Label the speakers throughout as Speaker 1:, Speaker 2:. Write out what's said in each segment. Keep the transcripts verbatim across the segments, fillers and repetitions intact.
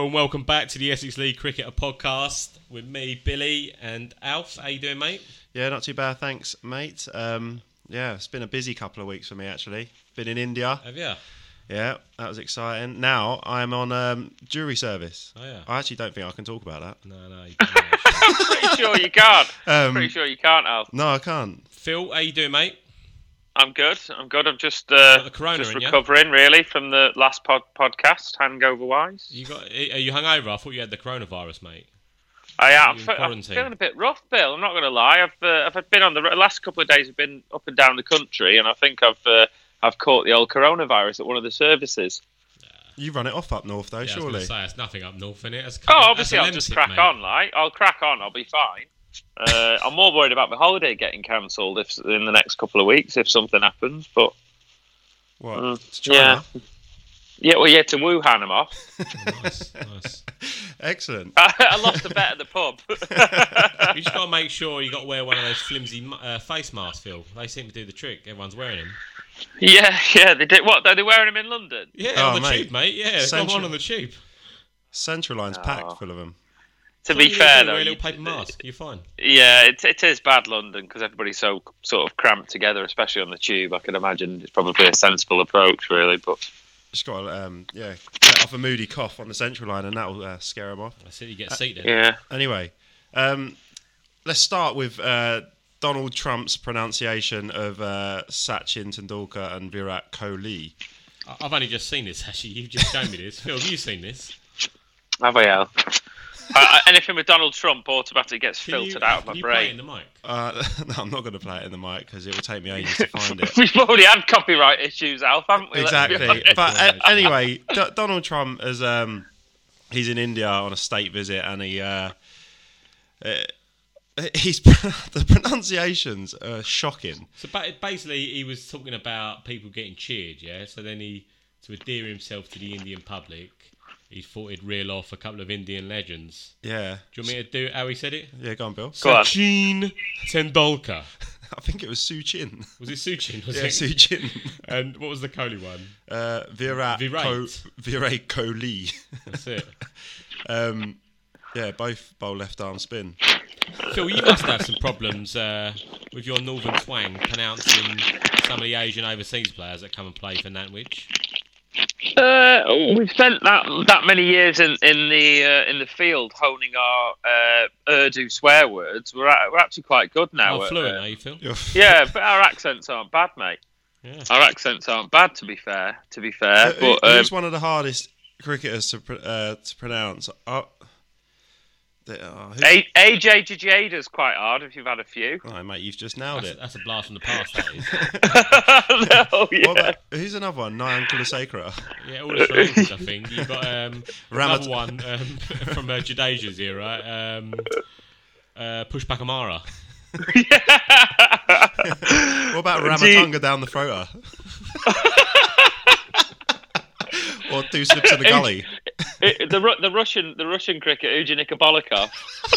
Speaker 1: Hello and welcome back to the Essex League Cricketer podcast with me, Billy, and Alf. How you doing, mate?
Speaker 2: Yeah, not too bad, thanks, mate. Um, yeah, it's been a busy couple of weeks for me, actually. Been in India.
Speaker 1: Have you?
Speaker 2: Yeah, that was exciting. Now I'm on um, jury service.
Speaker 1: Oh, yeah.
Speaker 2: I actually don't think I can talk about that.
Speaker 1: No, no. You can't,
Speaker 3: I'm pretty sure you can't.
Speaker 2: Um,
Speaker 3: pretty sure you can't, Al.
Speaker 2: No, I can't.
Speaker 1: Phil, how you doing, mate?
Speaker 3: I'm good. I'm good. I'm just uh,
Speaker 1: Got the corona
Speaker 3: just
Speaker 1: in ya?
Speaker 3: recovering, really, from the last pod- podcast, hangover-wise.
Speaker 1: You got? Are you hungover? I thought you had the coronavirus, mate.
Speaker 3: I am.
Speaker 1: you
Speaker 3: I'm,
Speaker 1: in
Speaker 3: fe- I'm
Speaker 1: quarantine?
Speaker 3: feeling a bit rough, Bill. I'm not going to lie. I've uh, I've been on the last couple of days. I've been up and down the country, and I think I've uh, I've caught the old coronavirus at one of the services.
Speaker 2: You run it off up north, though,
Speaker 1: Yeah, I was
Speaker 2: surely.
Speaker 1: going to say, it's nothing up north, innit? That's,
Speaker 3: Oh,
Speaker 1: that's
Speaker 3: obviously,
Speaker 1: a
Speaker 3: I'll just
Speaker 1: lemsip,
Speaker 3: crack
Speaker 1: mate.
Speaker 3: on, like I'll crack on. I'll be fine. Uh, I'm more worried about my holiday getting cancelled if in the next couple of weeks if something happens. But
Speaker 2: What?
Speaker 3: Mm,
Speaker 2: To China?
Speaker 3: yeah, well, yeah, to Wuhan, I'm off.
Speaker 1: Oh, nice, nice.
Speaker 2: Excellent.
Speaker 3: I lost a bet at the pub.
Speaker 1: You just got to make sure you got to wear one of those flimsy uh, face masks, Phil. They seem to do the trick. Everyone's wearing them.
Speaker 3: Yeah, yeah, they did. What? Are they wearing them in London?
Speaker 1: Yeah,
Speaker 2: Oh,
Speaker 1: on the
Speaker 2: mate.
Speaker 1: tube, mate. Yeah, got
Speaker 2: Central-
Speaker 1: one on the tube.
Speaker 2: Central Line's
Speaker 3: Oh.
Speaker 2: packed full of them.
Speaker 3: To
Speaker 1: All
Speaker 3: be
Speaker 1: you need
Speaker 3: fair,
Speaker 1: to do,
Speaker 3: though,
Speaker 1: wear a
Speaker 3: you-
Speaker 1: little paper mask. You're fine.
Speaker 3: yeah, it, it is bad London because everybody's so sort of cramped together, especially on the tube. I can imagine it's probably a sensible approach, really. But
Speaker 2: Just got to, um, yeah, let off a moody cough on the Central Line and that'll uh, scare them off.
Speaker 1: I said you get seated.
Speaker 3: yeah,
Speaker 2: Anyway, um, let's start with uh, Donald Trump's pronunciation of uh, Sachin Tendulkar and Virat Kohli.
Speaker 1: I- I've only just seen this, actually. You've just shown me this. Phil, have you seen this?
Speaker 3: have I, Al? uh, anything with Donald Trump automatically gets
Speaker 1: Can you-
Speaker 3: filtered out of
Speaker 1: can
Speaker 3: my
Speaker 1: you play it in
Speaker 3: brain.
Speaker 1: the mic?
Speaker 2: Uh, no, I'm not going to play it in the mic because it will take me ages to find it.
Speaker 3: We've already had copyright issues, Alf, haven't we? Let's be
Speaker 2: Exactly.
Speaker 3: honest.
Speaker 2: But uh, anyway, D- Donald Trump is um, he's in India on a state visit, and he uh, uh, he's the pronunciations are shocking.
Speaker 1: So ba- basically, he was talking about people getting cheered, yeah? So then he, to endear himself to the Indian public, he thought he'd reel off a couple of Indian legends.
Speaker 2: Yeah.
Speaker 1: Do you want me to do it how he said it?
Speaker 2: Yeah, go on, Bill.
Speaker 3: Go on.
Speaker 1: Sachin Tendulkar.
Speaker 2: I think it was Suchin.
Speaker 1: Was it Suchin? Was
Speaker 2: Yeah,
Speaker 1: it?
Speaker 2: Suchin.
Speaker 1: And what was the Kohli one?
Speaker 2: Uh, Virat.
Speaker 1: Virat.
Speaker 2: Ko- Virat Kohli.
Speaker 1: That's it.
Speaker 2: um, yeah, both bowl left arm spin.
Speaker 1: Phil, you must have some problems uh, with your northern twang pronouncing some of the Asian overseas players that come and play for Nantwich.
Speaker 3: Uh, we've spent that that many years in in the uh, in the field honing our uh, Urdu swear words. We're at, we're actually quite good now.
Speaker 1: Oh,
Speaker 3: at,
Speaker 1: fluent,
Speaker 3: uh,
Speaker 1: are you, Phil?
Speaker 3: yeah, but our accents aren't bad, mate.
Speaker 1: Yeah.
Speaker 3: Our accents aren't bad, to be fair. To be fair,
Speaker 2: Uh, who-
Speaker 3: but um,
Speaker 2: who's one of the hardest cricketers to pr- uh, to pronounce? Oh, the, oh, who's-
Speaker 3: A- AJ Jada's quite hard if you've had a few.
Speaker 2: oh, mate, you've just nailed
Speaker 1: That's,
Speaker 2: it.
Speaker 1: that's a blast from the past, that is.
Speaker 3: no, yeah.
Speaker 2: What about, who's another one? Nyan Kulasekara.
Speaker 1: Yeah, all the Sri Lankans, I think. You've got um,
Speaker 2: Ramat-
Speaker 1: another one um, from uh, Jadeja's era, um, uh, Pushpak Amara.
Speaker 2: What about
Speaker 3: Gee.
Speaker 2: Ramatonga down the throater? Or two slips in the gully?
Speaker 3: It- the Ru- the Russian the Russian cricket Eugen Nikobolikov.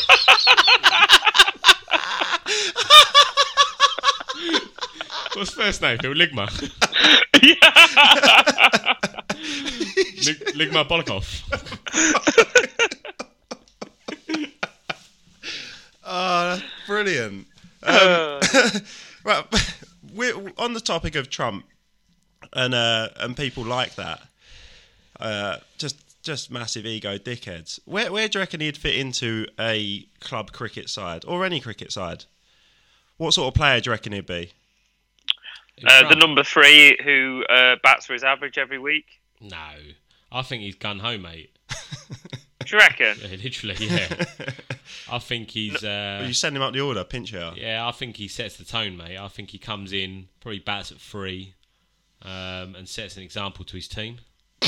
Speaker 1: What's his first name, Phil? Ligma. Lig- Ligma Bolikov.
Speaker 2: Oh, that's brilliant.
Speaker 3: Uh,
Speaker 2: Well, we're on the topic of Trump and uh, and people like that. Uh, just just massive ego dickheads. Where where do you reckon he'd fit into a club cricket side or any cricket side? What sort of player do you reckon he'd be?
Speaker 3: uh, the number three who uh, bats for his average every week.
Speaker 1: No. I think he's gun home, mate.
Speaker 3: Do you reckon?
Speaker 1: Yeah, literally, yeah. I think he's... Uh,
Speaker 2: You send him up the order, pinch hitter.
Speaker 1: yeah, I think he sets the tone, mate. I think he comes in, probably bats at three, um, and sets an example to his team.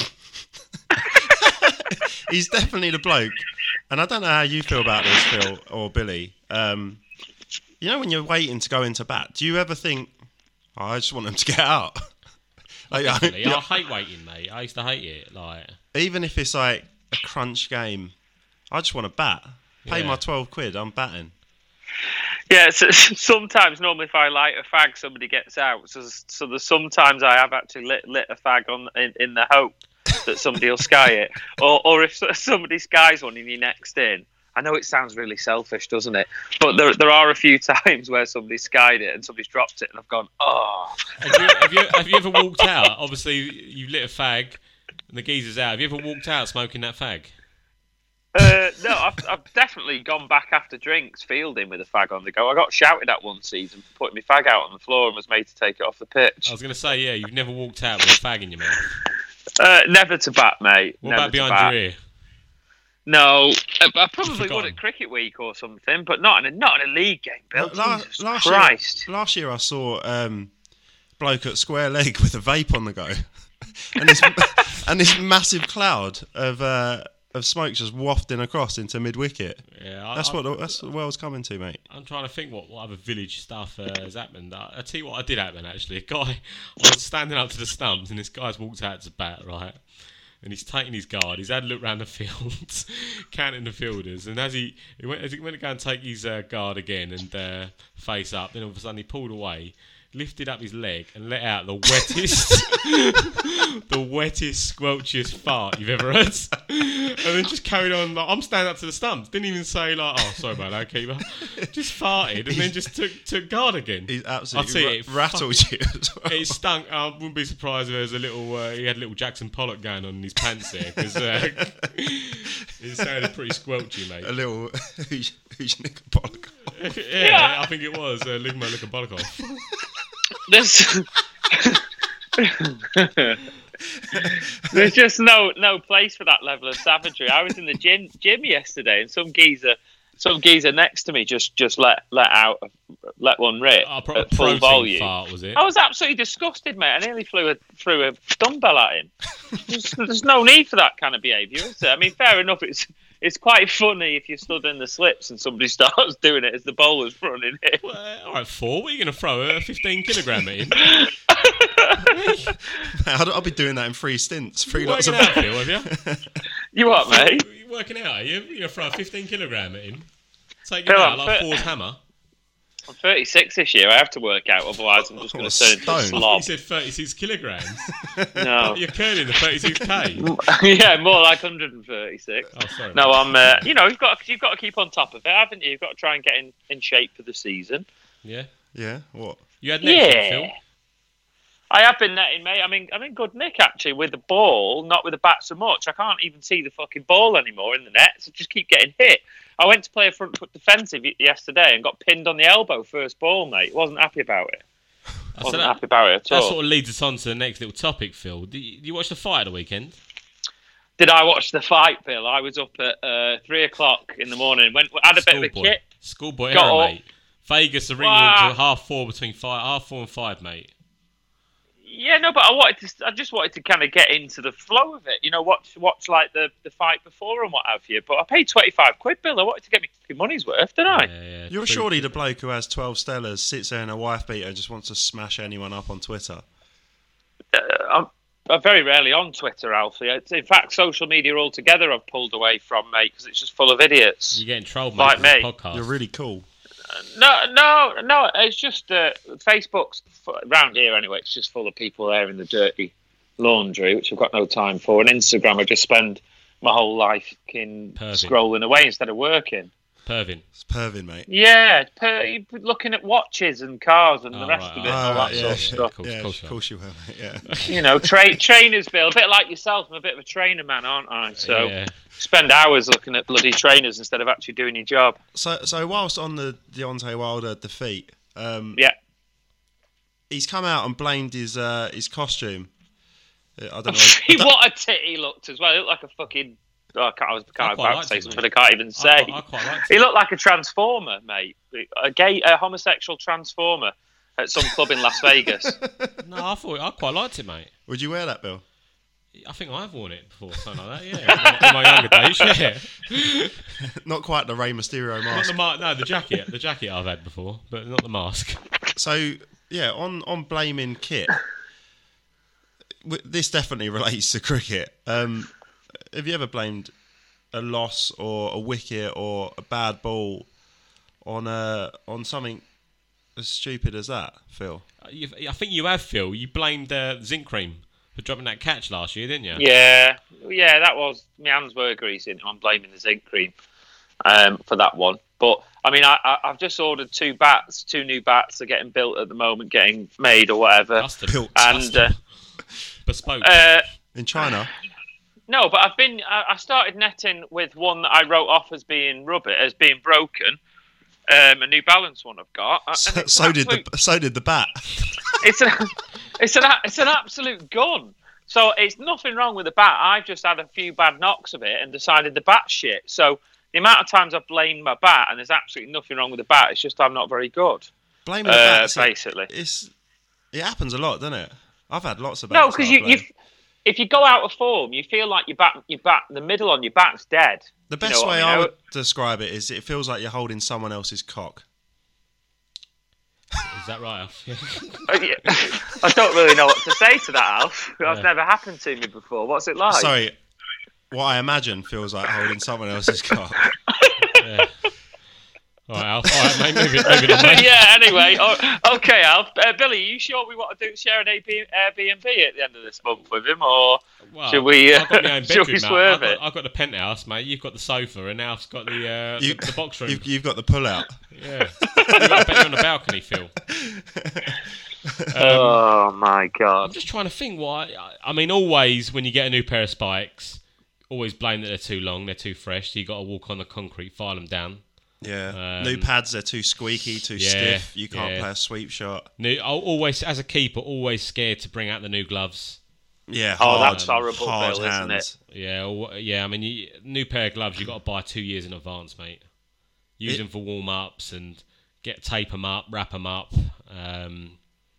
Speaker 2: He's definitely the bloke. And I don't know how you feel about this, Phil or Billy. Um, you know when you're waiting to go into bat, do you ever think, oh, I just want him to get out? Like,
Speaker 1: Definitely.
Speaker 2: yeah,
Speaker 1: I hate waiting, mate. I used to hate it. Like,
Speaker 2: even if it's like a crunch game, I just want to bat. Pay
Speaker 1: Yeah.
Speaker 2: my twelve quid, I'm batting.
Speaker 3: Yeah, so, sometimes normally if I light a fag, somebody gets out. So, so there's sometimes I have actually lit, lit a fag on in, in the hope that somebody will sky it, or or if somebody skies one and you're next in. I know it sounds really selfish, doesn't it? But there there are a few times where somebody skied it and somebody's dropped it, and I've gone, oh.
Speaker 1: Have you, have you, have you ever walked out? Obviously, you lit a fag, and the geezer's out. Have you ever walked out smoking that fag?
Speaker 3: Uh, no, I've, I've definitely gone back after drinks, fielding with a fag on the go. I got shouted at one season for putting my fag out on the floor and was made to take it off the pitch.
Speaker 1: I was going to say, yeah, you've never walked out with a fag in your mouth.
Speaker 3: Uh, never to bat, mate.
Speaker 1: What
Speaker 3: never
Speaker 1: about behind
Speaker 3: bat.
Speaker 1: your ear?
Speaker 3: No, I, I probably
Speaker 1: Forgotten.
Speaker 3: would at cricket week or something, but not in a not in a league game. Bill,
Speaker 2: La-
Speaker 3: Jesus
Speaker 2: last
Speaker 3: Christ!
Speaker 2: year, last year I saw um, bloke at Square Leg with a vape on the go, and this and this massive cloud of uh, of smoke just wafting across into mid wicket.
Speaker 1: Yeah, I,
Speaker 2: That's
Speaker 1: I,
Speaker 2: what the, that's what the world's coming to, mate.
Speaker 1: I'm trying to think what, what other village stuff uh, has happened. I, I tell you what, I did happen actually. A guy, I was standing up to the stumps, and this guy's walked out to bat, right? And he's taking his guard. He's had a look round the field, counting the fielders. And as he, he went, as he went to go and take his uh, guard again and uh, face up, then all of a sudden he pulled away, lifted up his leg, and let out the wettest, the wettest, squelchiest fart you've ever heard. And then just carried on. Like, I'm standing up to the stumps. Didn't even say like, "Oh, sorry about that, keeper." Just farted and then just took took guard again.
Speaker 2: He's
Speaker 1: I'll
Speaker 2: absolutely
Speaker 1: tell you,
Speaker 2: ra-
Speaker 1: it
Speaker 2: rattled you as well.
Speaker 1: It stunk. I wouldn't be surprised if there was a little. Uh, he had a little Jackson Pollock going on in his pants there because uh, it sounded pretty squelchy, mate.
Speaker 2: A little who's who's Nick Pollock.
Speaker 1: yeah,
Speaker 3: Yeah.
Speaker 1: I think it was uh, Ligma Likabolakov.
Speaker 3: There's there's just no no place for that level of savagery. I was in the gym gym yesterday, and some geezer, some geezer next to me just just let let out let one rip
Speaker 1: Oh, pro-
Speaker 3: at full
Speaker 1: protein
Speaker 3: volume.
Speaker 1: fart was it?
Speaker 3: I was absolutely disgusted, mate. I nearly flew a threw a dumbbell at him. There's, there's no need for that kind of behaviour, is there? I mean, fair enough. It's it's quite funny if you stood in the slips and somebody starts doing it as the bowler's running in.
Speaker 1: Well, uh, all right, four. What are you going to throw a fifteen kilogram at him?
Speaker 2: I'll, I'll be doing that in three stints, three
Speaker 1: You
Speaker 2: lots
Speaker 1: working
Speaker 2: of.
Speaker 1: out, Phil, have you?
Speaker 3: You what, mate?
Speaker 1: You working out? Are you? You going to throw a fifteen kilogram at him? Take
Speaker 3: Phil,
Speaker 1: him out
Speaker 3: I'm
Speaker 1: like
Speaker 3: fit.
Speaker 1: Thor's hammer.
Speaker 3: I'm thirty-six this year. I have to work out, otherwise I'm just going
Speaker 2: What
Speaker 3: to
Speaker 2: a
Speaker 3: turn into a
Speaker 2: stone.
Speaker 1: You
Speaker 3: slob.
Speaker 1: said thirty-six kilograms.
Speaker 3: No.
Speaker 1: You're curling the thirty-six k.
Speaker 3: Yeah, more like one hundred thirty-six.
Speaker 1: Oh, sorry.
Speaker 3: No,
Speaker 1: mate.
Speaker 3: I'm. Uh, you know, you've got you've got to keep on top of it, haven't you? You've got to try and get in, in shape for the season.
Speaker 1: Yeah.
Speaker 2: Yeah, what?
Speaker 1: You had next
Speaker 3: Yeah.
Speaker 1: Phil.
Speaker 3: I have been netting, mate. I mean, I'm in good nick actually with the ball, not with the bat so much. I can't even see the fucking ball anymore in the net, so just keep getting hit. I went to play a front foot defensive y- yesterday and got pinned on the elbow first ball, mate. Wasn't happy about it.
Speaker 1: Oh, so
Speaker 3: Wasn't
Speaker 1: that,
Speaker 3: happy about it at
Speaker 1: that
Speaker 3: all.
Speaker 1: sort of leads us on to the next little topic, Phil. Did you, did you watch the fight at the weekend?
Speaker 3: Did I watch the fight, Bill? I was up at uh, three o'clock in the morning. Went had a bit of a
Speaker 1: Schoolboy.
Speaker 3: kit.
Speaker 1: Schoolboy
Speaker 3: Got
Speaker 1: era,
Speaker 3: up.
Speaker 1: mate. Vegas, the ring
Speaker 3: Wow.
Speaker 1: walks at half four between five, half four and five, mate.
Speaker 3: Yeah, no, but I wanted to. I just wanted to kind of get into the flow of it. You know, watch watch like the, the fight before and what have you. But I paid twenty five quid, Bill. I wanted to get my money's worth, didn't I?
Speaker 1: Yeah, yeah.
Speaker 2: You're
Speaker 1: Food-
Speaker 2: surely the bloke who has twelve Stellas, sits there in a wife beater, and just wants to smash anyone up on Twitter.
Speaker 3: Uh, I'm, I'm very rarely on Twitter, Alfie. It's, in fact, social media altogether I've pulled away from, mate, because it's just full of idiots.
Speaker 1: You're getting trolled, mate.
Speaker 3: Like
Speaker 1: for this
Speaker 3: me.
Speaker 1: Podcast.
Speaker 2: You're really cool.
Speaker 3: No, no, no. It's just uh, Facebook's around here anyway. It's just full of people there in the dirty laundry, which I've got no time for. And Instagram, I just spend my whole life in
Speaker 1: Perfect.
Speaker 3: scrolling away instead of working.
Speaker 1: Pervin.
Speaker 2: It's pervin, mate.
Speaker 3: Yeah, per, looking at watches and cars and
Speaker 1: Oh,
Speaker 3: the rest
Speaker 1: right,
Speaker 3: of it,
Speaker 1: oh,
Speaker 3: and all
Speaker 2: right,
Speaker 3: that
Speaker 2: yeah,
Speaker 3: sort of
Speaker 2: yeah,
Speaker 3: stuff.
Speaker 1: Cool,
Speaker 2: yeah,
Speaker 1: cool,
Speaker 2: of course you will, mate. Yeah.
Speaker 3: You know, tra- trainers, Bill. A bit like yourself. I'm a bit of a trainer man, aren't I? So
Speaker 1: Yeah.
Speaker 3: spend hours looking at bloody trainers instead of actually doing your job.
Speaker 2: So, so whilst on the Deontay Wilder defeat, um,
Speaker 3: Yeah.
Speaker 2: he's come out and blamed his uh, his costume. Uh, I don't know. I don't-
Speaker 3: What a tit he looked as well. He looked like a fucking. Oh, I, can't, I was kind
Speaker 1: I
Speaker 3: of
Speaker 1: quite
Speaker 3: about to
Speaker 1: liked
Speaker 3: say
Speaker 1: it,
Speaker 3: something
Speaker 1: mate.
Speaker 3: I can't even
Speaker 1: I
Speaker 3: say.
Speaker 1: quite, I quite liked
Speaker 3: He
Speaker 1: it.
Speaker 3: looked like a transformer, mate. A gay, a homosexual transformer at some club in Las Vegas.
Speaker 1: No, I thought I quite liked it, mate.
Speaker 2: Would you wear that, Bill?
Speaker 1: I think I've worn it before, something like that. Yeah, in my younger days. Yeah,
Speaker 2: Not quite the Rey Mysterio
Speaker 1: not
Speaker 2: mask.
Speaker 1: the ma- no, the jacket, the jacket I've had before, but not the mask.
Speaker 2: So yeah, on on blaming Kit, w- this definitely relates to cricket. Um, have you ever blamed a loss or a wicket or a bad ball on uh, on something as stupid as that, Phil?
Speaker 1: You, I think you have, Phil. You blamed uh, zinc cream for dropping that catch last year, didn't you?
Speaker 3: Yeah, yeah, that was my hands were greasy. I'm blaming the zinc cream um, for that one. But I mean, I, I, I've just ordered two bats, two new bats. They're getting built at the moment, getting made or whatever.
Speaker 1: Custom.
Speaker 2: Built.
Speaker 3: And uh,
Speaker 1: bespoke.
Speaker 3: uh,
Speaker 2: In China?
Speaker 3: no, but I've been. I, I started netting with one that I wrote off as being rubber, as being broken. Um, a New Balance one I've got. And
Speaker 2: So,
Speaker 3: it's
Speaker 2: so
Speaker 3: an
Speaker 2: did the
Speaker 3: absolute-
Speaker 2: so did the bat.
Speaker 3: It's an it's an it's an absolute gun. So it's nothing wrong with the bat. I've just had a few bad knocks of it and decided the bat's shit. So the amount of times I've blamed my bat, and there's absolutely nothing wrong with the bat. It's just I'm not very good.
Speaker 2: Blaming the
Speaker 3: Uh,
Speaker 2: bats, it-
Speaker 3: basically.
Speaker 2: it's it happens a lot, doesn't it? I've had lots of
Speaker 3: No,
Speaker 2: bats.
Speaker 3: because
Speaker 2: that I
Speaker 3: you, you,
Speaker 2: blame.
Speaker 3: if you go out of form, you feel like your bat, your bat, the middle on your bat's dead.
Speaker 2: The
Speaker 3: You
Speaker 2: best
Speaker 3: know what
Speaker 2: way
Speaker 3: I
Speaker 2: I
Speaker 3: mean?
Speaker 2: would describe it is it feels like you're holding someone else's cock.
Speaker 1: Is that right, Alf? Yeah.
Speaker 3: Uh, yeah. I don't really know what to say to that, Alf. That's
Speaker 1: Yeah.
Speaker 3: never happened to me before. What's it like?
Speaker 2: Sorry, what I imagine feels like holding someone else's cock.
Speaker 1: Yeah. All right, Alf. All right, mate. Moving, moving on, mate.
Speaker 3: Yeah. Anyway, oh, okay, Alf. Uh, Billy, are you sure we want to do share an Airbnb at the end of this month with him, or
Speaker 1: Well,
Speaker 3: should we? Uh,
Speaker 1: I've got my own
Speaker 3: should
Speaker 1: bedroom,
Speaker 3: we
Speaker 1: mate.
Speaker 3: swerve
Speaker 1: I've got,
Speaker 3: it?
Speaker 1: I've got the penthouse, mate. You've got the sofa, and Alf's got the uh,
Speaker 2: You-
Speaker 1: the, the box room.
Speaker 2: You've, you've got the pull out.
Speaker 1: Yeah. You've got a bedroom on the balcony, Phil.
Speaker 3: Oh my
Speaker 1: I'm
Speaker 3: god!
Speaker 1: just trying to think why. I mean, always when you get a new pair of spikes, always blame that they're too long, they're too fresh. So you got to walk on the concrete, file them down.
Speaker 2: Yeah.
Speaker 1: Um,
Speaker 2: New pads, they're too squeaky, too
Speaker 1: yeah,
Speaker 2: stiff. You can't
Speaker 1: yeah.
Speaker 2: play a sweep shot.
Speaker 1: New, I'll always, as a keeper, always scared to bring out the new gloves.
Speaker 2: Yeah,
Speaker 3: Oh,
Speaker 2: hard,
Speaker 3: that's horrible,
Speaker 2: hard
Speaker 3: Bill, isn't
Speaker 2: hands.
Speaker 1: Yeah, or, yeah. I mean, you, new pair of gloves, you got to buy two years in advance, mate. Use
Speaker 2: It-
Speaker 1: them for warm ups and get tape them up, wrap them up. Um,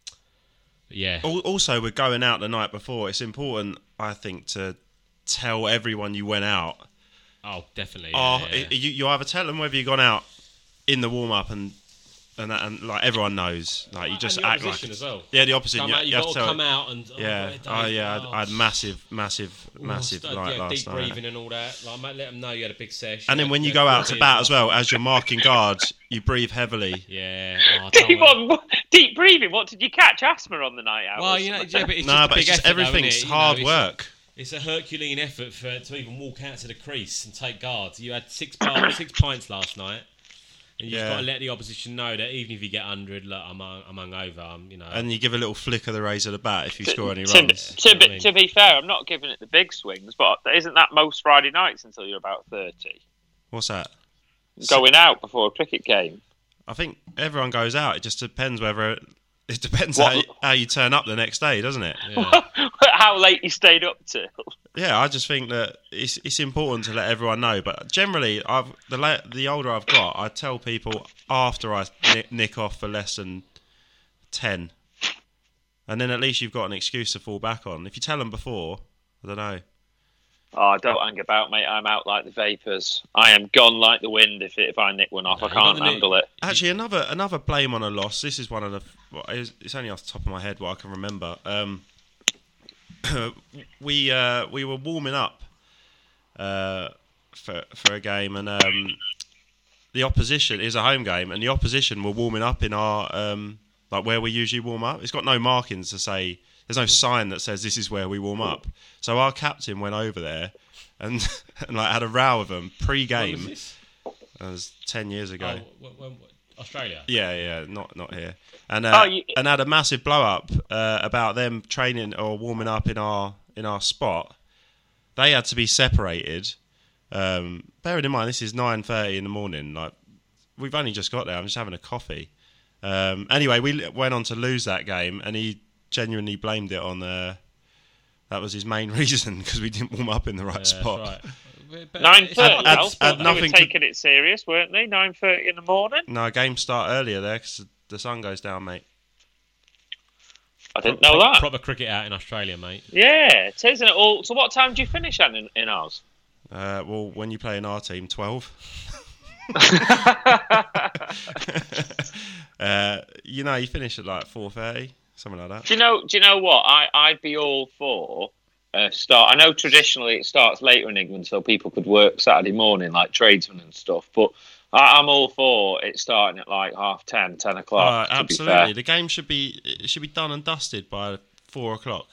Speaker 1: yeah,
Speaker 2: Al- Also, we're going out the night before. It's important, I think, to tell everyone you went out.
Speaker 1: oh, definitely.
Speaker 2: Oh,
Speaker 1: Yeah, yeah.
Speaker 2: i- you, you either tell them whether you've gone out in the warm up and and, that, and like everyone knows. Like you just
Speaker 1: And the
Speaker 2: act like
Speaker 1: opposition as well.
Speaker 2: yeah, the opposite.
Speaker 1: Come
Speaker 2: you,
Speaker 1: out,
Speaker 2: you
Speaker 1: you've
Speaker 2: have
Speaker 1: got
Speaker 2: to
Speaker 1: to
Speaker 2: tell
Speaker 1: come out and oh,
Speaker 2: yeah.
Speaker 1: great
Speaker 2: Oh
Speaker 1: day.
Speaker 2: yeah,
Speaker 1: Oh,
Speaker 2: I, I had massive, massive,
Speaker 1: oh,
Speaker 2: massive
Speaker 1: st-
Speaker 2: night
Speaker 1: yeah,
Speaker 2: last
Speaker 1: deep
Speaker 2: night.
Speaker 1: breathing and all that. Like, mate, let them know you had a big session.
Speaker 2: And then
Speaker 1: You
Speaker 2: when
Speaker 1: had-
Speaker 2: you
Speaker 1: had
Speaker 2: go out to
Speaker 1: beers
Speaker 2: bat
Speaker 1: and
Speaker 2: as well, as you're marking guards, you breathe heavily.
Speaker 1: Yeah. Oh, I don't
Speaker 3: Deep,
Speaker 1: wanna-
Speaker 3: on, deep breathing. What did you catch? Asthma on the night out?
Speaker 1: Well,
Speaker 3: or
Speaker 1: you know,
Speaker 3: something?
Speaker 1: yeah, but it's
Speaker 2: No,
Speaker 1: just a
Speaker 2: but
Speaker 1: big
Speaker 2: it's just
Speaker 1: effort, though,
Speaker 2: everything's
Speaker 1: isn't it? You know,
Speaker 2: hard
Speaker 1: it's-
Speaker 2: work.
Speaker 1: It's a Herculean effort for to even walk out to the crease and take guards. You had six pints, six pints last night, and you've
Speaker 2: Yeah.
Speaker 1: got to let the opposition know that even if you get hundred, look, I'm I'm hungover. I'm, you know.
Speaker 2: And you give a little flick of the razor of the bat if you score any
Speaker 3: to,
Speaker 2: runs.
Speaker 3: To,
Speaker 1: You know what I
Speaker 3: be,
Speaker 1: mean?
Speaker 3: to be fair, I'm not giving it the big swings, but isn't that most Friday nights until you're about thirty?
Speaker 2: What's that?
Speaker 3: Going out before a cricket game.
Speaker 2: I think everyone goes out. It just depends whether it depends
Speaker 3: What-
Speaker 2: how you, how you turn up the next day, doesn't it?
Speaker 1: yeah.
Speaker 3: How late you stayed up till?
Speaker 2: Yeah, I just think that it's it's important to let everyone know. But generally, I've the la- the older I've got, I tell people after I nick, nick off for less than ten, and then at least you've got an excuse to fall back on. If you tell them before, I don't know.
Speaker 3: Oh, don't hang about, mate. I'm out like the vapours. I am gone like the wind if it, if I nick one off.
Speaker 1: No,
Speaker 3: I
Speaker 1: you got
Speaker 3: can't
Speaker 1: the new-
Speaker 3: handle it.
Speaker 2: Actually, another another blame on a loss. This is one of the. Well, it's it's only off the top of my head what I can remember. Um, we uh, we were warming up uh, for for a game, and um, the opposition is a home game, and the opposition were warming up in our um, like where we usually warm up. It's got no markings to say. There's no sign that says this is where we warm up. So our captain went over there and and like had a row with them
Speaker 1: When was
Speaker 2: pre-game.
Speaker 1: this?
Speaker 2: That was ten years ago.
Speaker 1: Oh, when, when, Australia.
Speaker 2: Yeah, yeah, not not here. And uh,
Speaker 3: Oh, you-
Speaker 2: and had a massive blow up uh, about them training or warming up in our in our spot. They had to be separated. Um, bearing in mind this is nine thirty in the morning. Like we've only just got there. I'm just having a coffee. Um, anyway, we went on to lose that game, and he genuinely blamed it on. Uh, that was his main reason because we didn't warm up in the right
Speaker 1: Yeah,
Speaker 2: spot.
Speaker 1: that's right. But
Speaker 3: Nine
Speaker 1: it's
Speaker 3: thirty.
Speaker 1: not-
Speaker 2: had-
Speaker 3: Alf.
Speaker 2: had
Speaker 3: They
Speaker 2: nothing
Speaker 3: were
Speaker 2: to-
Speaker 3: taking it serious, weren't they? Nine thirty in the morning.
Speaker 2: No, games start earlier there because the sun goes down, mate.
Speaker 3: I didn't know
Speaker 1: proper,
Speaker 3: that.
Speaker 1: Proper cricket out in Australia, mate.
Speaker 3: Yeah, it is, isn't it? All. So, what time do you finish at in, in ours?
Speaker 2: Uh, well, when you play in our team, twelve. uh, you know, you finish at like four thirty, something like that.
Speaker 3: Do you know? Do you know what? I I'd be all for uh, start. I know traditionally it starts later in England, so people could work Saturday morning, like tradesmen and stuff. But I, I'm all for it starting at like half ten, ten
Speaker 2: Uh,
Speaker 3: o'clock. to be
Speaker 2: absolutely,
Speaker 3: fair.
Speaker 2: the game should be it should be done and dusted by four o'clock.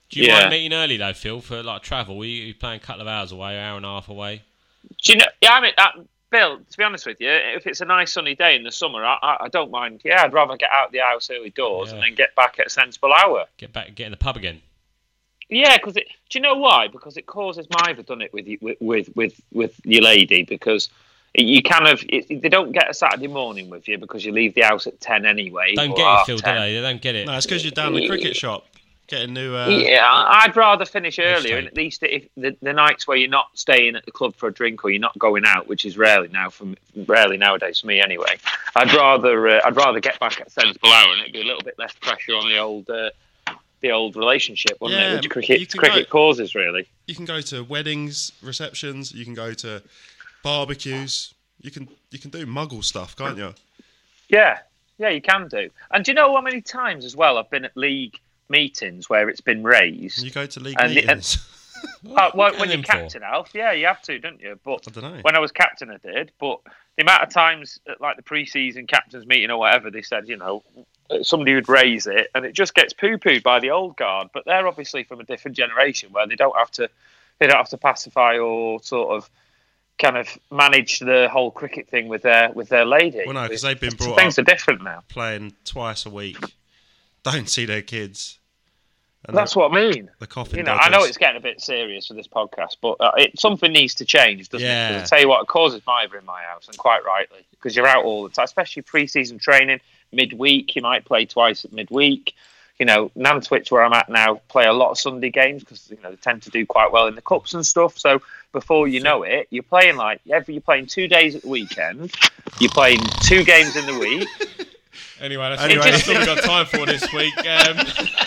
Speaker 1: Do you
Speaker 3: Yeah.
Speaker 1: mind meeting early though, Phil, for like travel? Are you, you playing a couple of hours away, an hour and a half away?
Speaker 3: Do you know? Yeah, I mean, uh, Bill. To be honest with you, if it's a nice sunny day in the summer, I, I, I don't mind. Yeah, I'd rather get out of the house early doors
Speaker 1: Yeah.
Speaker 3: and then get back at a sensible hour.
Speaker 1: Get back, get in the pub again.
Speaker 3: Yeah, because it. Do you know why? Because it causes I've done it with you, with with with, with your lady because. You kind of it, they don't get a Saturday morning with you because you leave the house at ten anyway.
Speaker 1: Don't
Speaker 3: or
Speaker 1: get it,
Speaker 3: half
Speaker 1: Phil, do
Speaker 3: ten.
Speaker 1: they? They don't get it.
Speaker 2: No, it's because you're down the cricket shop getting new. Uh,
Speaker 3: Yeah, I'd rather finish earlier,
Speaker 1: tape.
Speaker 3: and at least if the, the nights where you're not staying at the club for a drink or you're not going out, which is rarely now, from rarely nowadays for me anyway. I'd rather uh, I'd rather get back at a sensible hour, and it'd be a little bit less pressure on the old uh, the old relationship, wouldn't
Speaker 2: Yeah,
Speaker 3: it? Which
Speaker 2: you
Speaker 3: cricket
Speaker 2: can
Speaker 3: cricket
Speaker 2: go-
Speaker 3: causes really.
Speaker 2: You can go to weddings, receptions. You can go to barbecues. You can you can do muggle stuff, can't you?
Speaker 3: Yeah, yeah, you can do. And do you know how many times as well I've been at league meetings where it's been raised?
Speaker 2: You go to league
Speaker 3: And the-
Speaker 2: meetings.
Speaker 3: Uh, well,
Speaker 1: Get
Speaker 3: when you're
Speaker 1: them for?
Speaker 3: captain, Alf, yeah, you have to, don't you? But
Speaker 2: I dunno.
Speaker 3: when I was captain, I did. But the amount of times, at, like the pre-season captains meeting or whatever, they said, you know, somebody would raise it, and it just gets poo-pooed by the old guard. But they're obviously from a different generation where they don't have to, they don't have to pacify or sort of kind of manage the whole cricket thing with their with their lady.
Speaker 2: Well, no, 'cause they've been brought
Speaker 3: Things
Speaker 2: up-
Speaker 3: are different now.
Speaker 2: Playing twice a week, don't see their kids. And
Speaker 3: That's
Speaker 2: the,
Speaker 3: what I mean.
Speaker 2: the coffin.
Speaker 3: You know, I know
Speaker 2: dodgers.
Speaker 3: it's getting a bit serious for this podcast, but uh, it, something needs to change, doesn't it?
Speaker 2: Yeah.
Speaker 3: 'Cause I tell you what, it causes Miver in my house, and quite rightly, because you're out all the time, especially pre-season training, midweek. You might play twice at midweek. You know, Nantwich, where I'm at now, play a lot of Sunday games because you know they tend to do quite well in the cups and stuff. So before you know it, you're playing like every you're playing two days at the weekend. You're playing two games in the week.
Speaker 1: Anyway, that's,
Speaker 2: Anyway.
Speaker 1: that's all we've got time for this week. Um,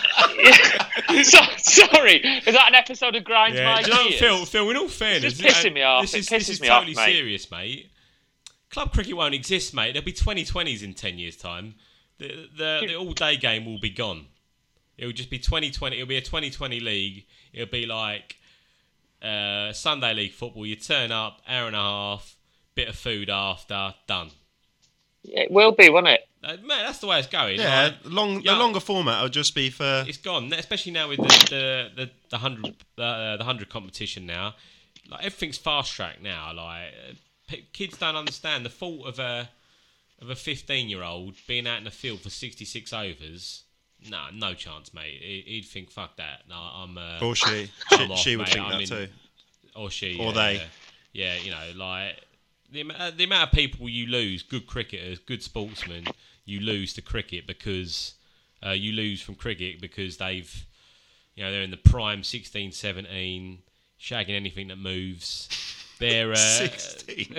Speaker 3: so, sorry, is that an episode of Grind
Speaker 1: yeah.
Speaker 3: My
Speaker 1: Do you know,
Speaker 3: Gears?
Speaker 1: Phil, Phil, in all fairness,
Speaker 3: just pissing
Speaker 1: uh,
Speaker 3: me off.
Speaker 1: This
Speaker 3: It
Speaker 1: is,
Speaker 3: pisses
Speaker 1: this is
Speaker 3: me off,
Speaker 1: totally
Speaker 3: mate.
Speaker 1: serious, mate. Club cricket won't exist, mate. There'll be twenty twenties in ten years' time. The the, the all-day game will be gone. It'll just be twenty twenty. It'll be a twenty twenty league. It'll be like uh, Sunday league football. You turn up, hour and a half, bit of food after, done.
Speaker 3: It will be, won't it?
Speaker 1: Uh, man, that's the way it's going.
Speaker 2: Yeah,
Speaker 1: Like,
Speaker 2: long
Speaker 1: yeah.
Speaker 2: the longer format will just be for.
Speaker 1: It's gone, especially now with the the the, the hundred uh, the hundred competition now. Like everything's fast track now. Like uh, p- kids don't understand the fault of a of a fifteen year old being out in the field for sixty six overs. No, no chance, mate. He, he'd think, fuck that. No, I'm. Uh,
Speaker 2: Or she,
Speaker 1: I'm
Speaker 2: she,
Speaker 1: off,
Speaker 2: she would
Speaker 1: mate.
Speaker 2: think
Speaker 1: I'm
Speaker 2: that
Speaker 1: in-
Speaker 2: too.
Speaker 1: Or she,
Speaker 2: Or
Speaker 1: yeah,
Speaker 2: they.
Speaker 1: Yeah, yeah, you know, like the am- uh, the amount of people you lose, good cricketers, good sportsmen, you lose to cricket because uh, you lose from cricket because they've, you know, they're in the prime sixteen, seventeen, shagging anything that moves. They're uh,
Speaker 2: sixteen.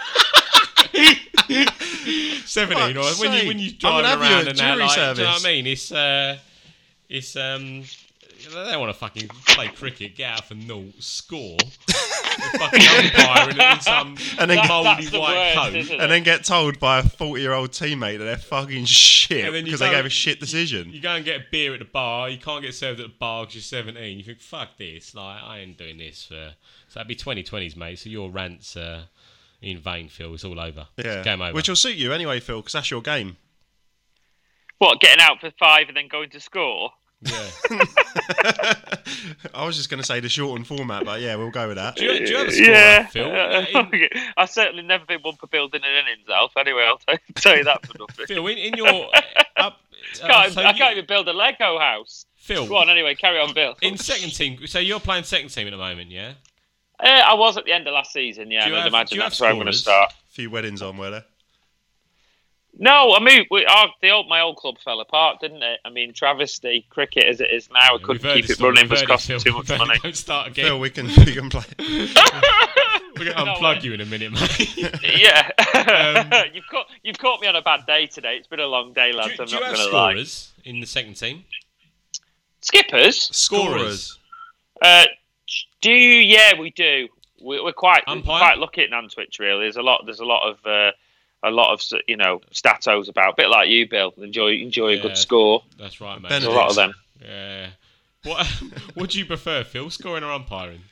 Speaker 1: seventeen, or
Speaker 2: Fuck's
Speaker 1: when you
Speaker 2: sake.
Speaker 1: when you
Speaker 2: I'm
Speaker 1: drive
Speaker 2: gonna have you
Speaker 1: around
Speaker 2: a
Speaker 1: and that,
Speaker 2: jury
Speaker 1: like, do you know
Speaker 2: service.
Speaker 1: what I mean? It's uh, it's um. They don't want to fucking play cricket, get out for naught, score, fucking umpiring in some
Speaker 2: And then
Speaker 3: That-
Speaker 1: mouldy
Speaker 3: that's the
Speaker 1: white
Speaker 3: worst,
Speaker 1: coat.
Speaker 3: isn't it?
Speaker 2: And then get told by a forty-year-old teammate that they're fucking shit
Speaker 1: And then you
Speaker 2: because they
Speaker 1: go-
Speaker 2: gave a shit decision.
Speaker 1: You go and get a beer at the bar, you can't get served at the bar because you're seventeen. You think, fuck this, like, I ain't doing this for... So that'd be twenty twenties, mate, so your rant's uh, in vain, Phil. It's all over.
Speaker 2: Yeah,
Speaker 1: It's game over.
Speaker 2: which will suit you anyway, Phil, because that's your game.
Speaker 3: What, getting out for five and then going to score?
Speaker 1: Yeah.
Speaker 2: I was just going to say the shortened format, but yeah, we'll go with that.
Speaker 1: Do you, do you have a score,
Speaker 3: Yeah.
Speaker 1: Phil?
Speaker 3: Uh,
Speaker 1: In,
Speaker 3: I've certainly never been one for building an innings, Alf. Anyway, I'll tell you, tell you that for nothing.
Speaker 1: Phil, in, in your... Up, uh,
Speaker 3: Can't-
Speaker 1: so
Speaker 3: I
Speaker 1: you-
Speaker 3: can't even build a Lego house.
Speaker 1: Phil,
Speaker 3: Go on, anyway, carry on, Bill.
Speaker 1: in second team... So you're playing second team at the moment, yeah?
Speaker 3: Uh, I was at the end of last season, yeah,
Speaker 1: Do you
Speaker 3: and I'd
Speaker 1: have- do
Speaker 3: imagine
Speaker 1: you have
Speaker 3: that's where I'm going to
Speaker 1: scorers?
Speaker 3: start.
Speaker 2: A few weddings on, were there?
Speaker 3: No, I mean, we, our, the old, my old club fell apart, didn't it? I mean, travesty cricket as it is now, we
Speaker 1: We've
Speaker 3: couldn't
Speaker 1: heard
Speaker 3: keep
Speaker 1: this
Speaker 3: it
Speaker 1: story,
Speaker 3: running,
Speaker 1: we've
Speaker 3: was
Speaker 1: heard it,
Speaker 3: costing
Speaker 1: Phil.
Speaker 3: too much
Speaker 1: We've heard
Speaker 3: money.
Speaker 1: it. Don't start again.
Speaker 2: Phil, we can we can play.
Speaker 1: We're going to
Speaker 3: No
Speaker 1: unplug
Speaker 3: way.
Speaker 1: you in a minute, mate.
Speaker 3: Yeah,
Speaker 1: Um,
Speaker 3: you've caught you've caught me on a bad day today. It's been a long day,
Speaker 1: do,
Speaker 3: lads.
Speaker 1: you-
Speaker 3: I'm
Speaker 1: do you
Speaker 3: not
Speaker 1: have
Speaker 3: going to lie.
Speaker 1: scorers in the second team?
Speaker 3: Skippers?
Speaker 2: Scorers.
Speaker 3: Uh, do you? Yeah, we do. We, we're quite we're
Speaker 1: Umpire?
Speaker 3: quite lucky at Nantwich. Really, there's a lot. There's a lot of uh, a lot of you know statos about. A bit like you, Bill. Enjoy enjoy a
Speaker 1: Yeah.
Speaker 3: good score.
Speaker 1: That's right, mate.
Speaker 3: There's
Speaker 2: Benedict.
Speaker 3: a lot of them.
Speaker 1: Yeah. What What do you prefer, Phil? Scoring or umpiring?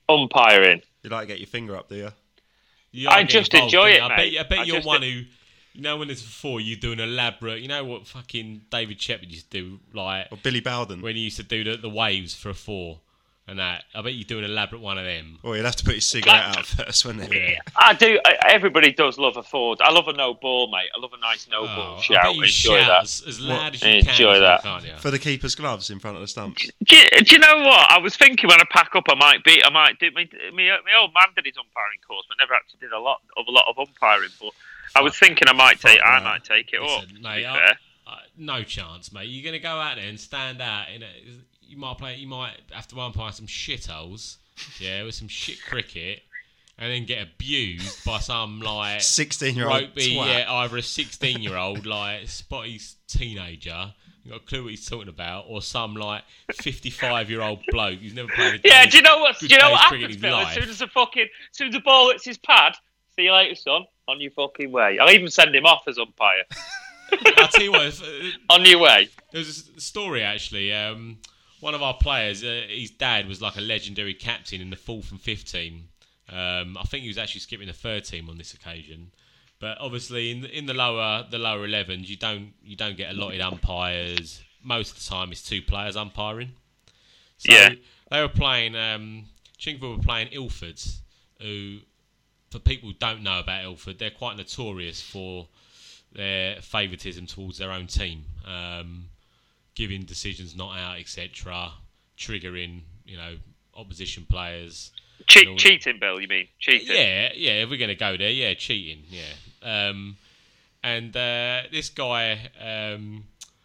Speaker 3: Umpiring.
Speaker 2: You like to get your finger up, do you?
Speaker 1: You
Speaker 3: I
Speaker 1: are getting
Speaker 3: just
Speaker 1: involved,
Speaker 3: enjoy
Speaker 1: don't
Speaker 3: it,
Speaker 1: you? I bet,
Speaker 3: mate.
Speaker 1: I bet
Speaker 3: I
Speaker 1: you're
Speaker 3: just-
Speaker 1: one who You know when it's before you do an elaborate. You know what fucking David Shepard used to do, like
Speaker 2: Or Billy Bowden.
Speaker 1: when he used to do the, the waves for a four and that. I bet you do an elaborate one of them.
Speaker 2: Or he'd have to put his cigarette out first, wouldn't he?
Speaker 1: Yeah.
Speaker 3: I do. I, everybody does love a Ford. I love a no ball, mate. I love a nice no ball
Speaker 1: Oh, I
Speaker 3: shout.
Speaker 1: bet you
Speaker 3: Enjoy
Speaker 1: shout
Speaker 3: that.
Speaker 1: as, as loud as you
Speaker 3: Enjoy
Speaker 1: can, as well,
Speaker 3: that.
Speaker 1: can't you?
Speaker 2: For the keeper's gloves in front of the stumps.
Speaker 3: Do you, do you know what? I was thinking when I pack up, I might be. I might do. My, my, my old man did his umpiring course, but never actually did a lot of a lot of umpiring. But I was thinking I might take. I might take it up.
Speaker 1: Listen,
Speaker 3: to
Speaker 1: mate,
Speaker 3: be
Speaker 1: I-
Speaker 3: fair.
Speaker 1: I- no chance, mate. You're gonna go out there and stand out in it. You might play. You might have to umpire some shitholes, yeah, with some shit cricket, and then get abused by some like
Speaker 2: sixteen-year-old
Speaker 1: ropey,
Speaker 2: twat.
Speaker 1: yeah, either a sixteen-year-old like spotty teenager, you got a clue what he's talking about, or some like fifty-five-year-old bloke who's never played a
Speaker 3: Yeah,
Speaker 1: day's-
Speaker 3: do you know what? Do
Speaker 1: good
Speaker 3: you know
Speaker 1: day's
Speaker 3: what
Speaker 1: cricket in
Speaker 3: happens,
Speaker 1: his
Speaker 3: Phil? As
Speaker 1: life.
Speaker 3: soon as the fucking, as soon as the ball hits his pad, see you later, son. On your fucking way. I'll even send him off as umpire.
Speaker 1: I'll tell you what. If, uh,
Speaker 3: On your way.
Speaker 1: There was a story actually. Um, one of our players, uh, his dad was like a legendary captain in the fourth and fifth team. Um, I think he was actually skipping the third team on this occasion. But obviously, in the, in the lower the lower elevens, you don't you don't get allotted umpires. Most of the time, it's two players umpiring. So
Speaker 3: Yeah.
Speaker 1: they were playing. Um, Chingford were playing Ilford, who, for people who don't know about Ilford, they're quite notorious for their favouritism towards their own team, um, giving decisions not out, et cetera, triggering, you know, opposition players.
Speaker 3: Che-
Speaker 1: and all-
Speaker 3: cheating, Bill, you mean? Cheating.
Speaker 1: Yeah, yeah. If we're going to go there, yeah, cheating, yeah. Um, and uh, this guy, um,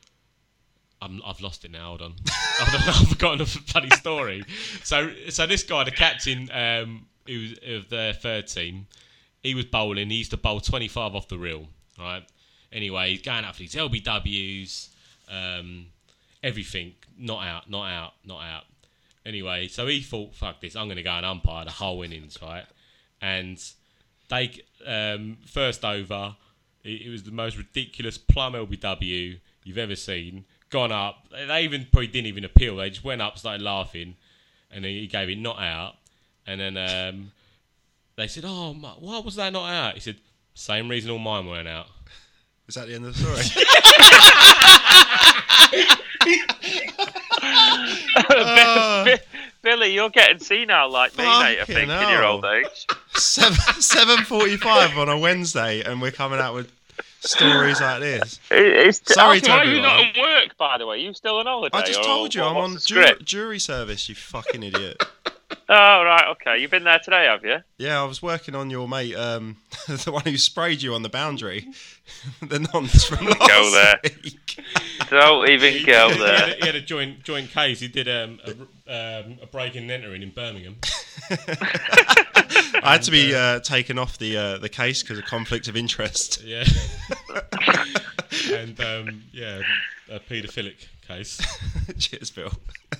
Speaker 1: I'm, I've lost it now. Hold on, I've, I've forgotten the bloody story. So, so this guy, the captain, um, who was of the third team, he was bowling. He used to bowl twenty-five off the reel, right? Anyway, he's going up for these L B Ws, um, everything, not out, not out, not out. Anyway, so he thought, fuck this, I'm going to go and umpire the whole innings, right? And they, um, first over, it, it was the most ridiculous plum L B W you've ever seen. Gone up, they even probably didn't even appeal, they just went up, started laughing, and then he gave it not out. And then um, they said, oh, why was that not out? He said, same reason all mine weren't out.
Speaker 2: Is that the end of the story?
Speaker 3: Bill- Bill- Billy, you're getting senile like me, mate, I
Speaker 2: Fucking
Speaker 3: think, in
Speaker 2: hell.
Speaker 3: your old age.
Speaker 2: Seven seven forty-five on a Wednesday, and we're coming out with stories like this.
Speaker 3: It- It's,
Speaker 2: Sorry,
Speaker 3: Alfie, why are
Speaker 2: Toby,
Speaker 3: you not
Speaker 2: right?
Speaker 3: at work, by the way? You still on holiday?
Speaker 2: I just
Speaker 3: or
Speaker 2: told you
Speaker 3: what-
Speaker 2: I'm
Speaker 3: what's
Speaker 2: on
Speaker 3: the
Speaker 2: jury,
Speaker 3: script?
Speaker 2: jury service. You fucking idiot.
Speaker 3: Oh, right, okay. You've been there today, have you?
Speaker 2: Yeah, I was working on your mate, um, the one who sprayed you on the boundary, the nonce from last
Speaker 3: Go there.
Speaker 2: week.
Speaker 3: Don't even
Speaker 1: He,
Speaker 3: go
Speaker 1: he, had,
Speaker 3: there.
Speaker 1: a, he had a joint joint case. He did um, a, um, a break and entering in Birmingham.
Speaker 2: I had to be uh, taken off the uh, the case because of conflict of interest.
Speaker 1: Yeah. and um, yeah, a paedophilic case.
Speaker 2: Cheers, Bill.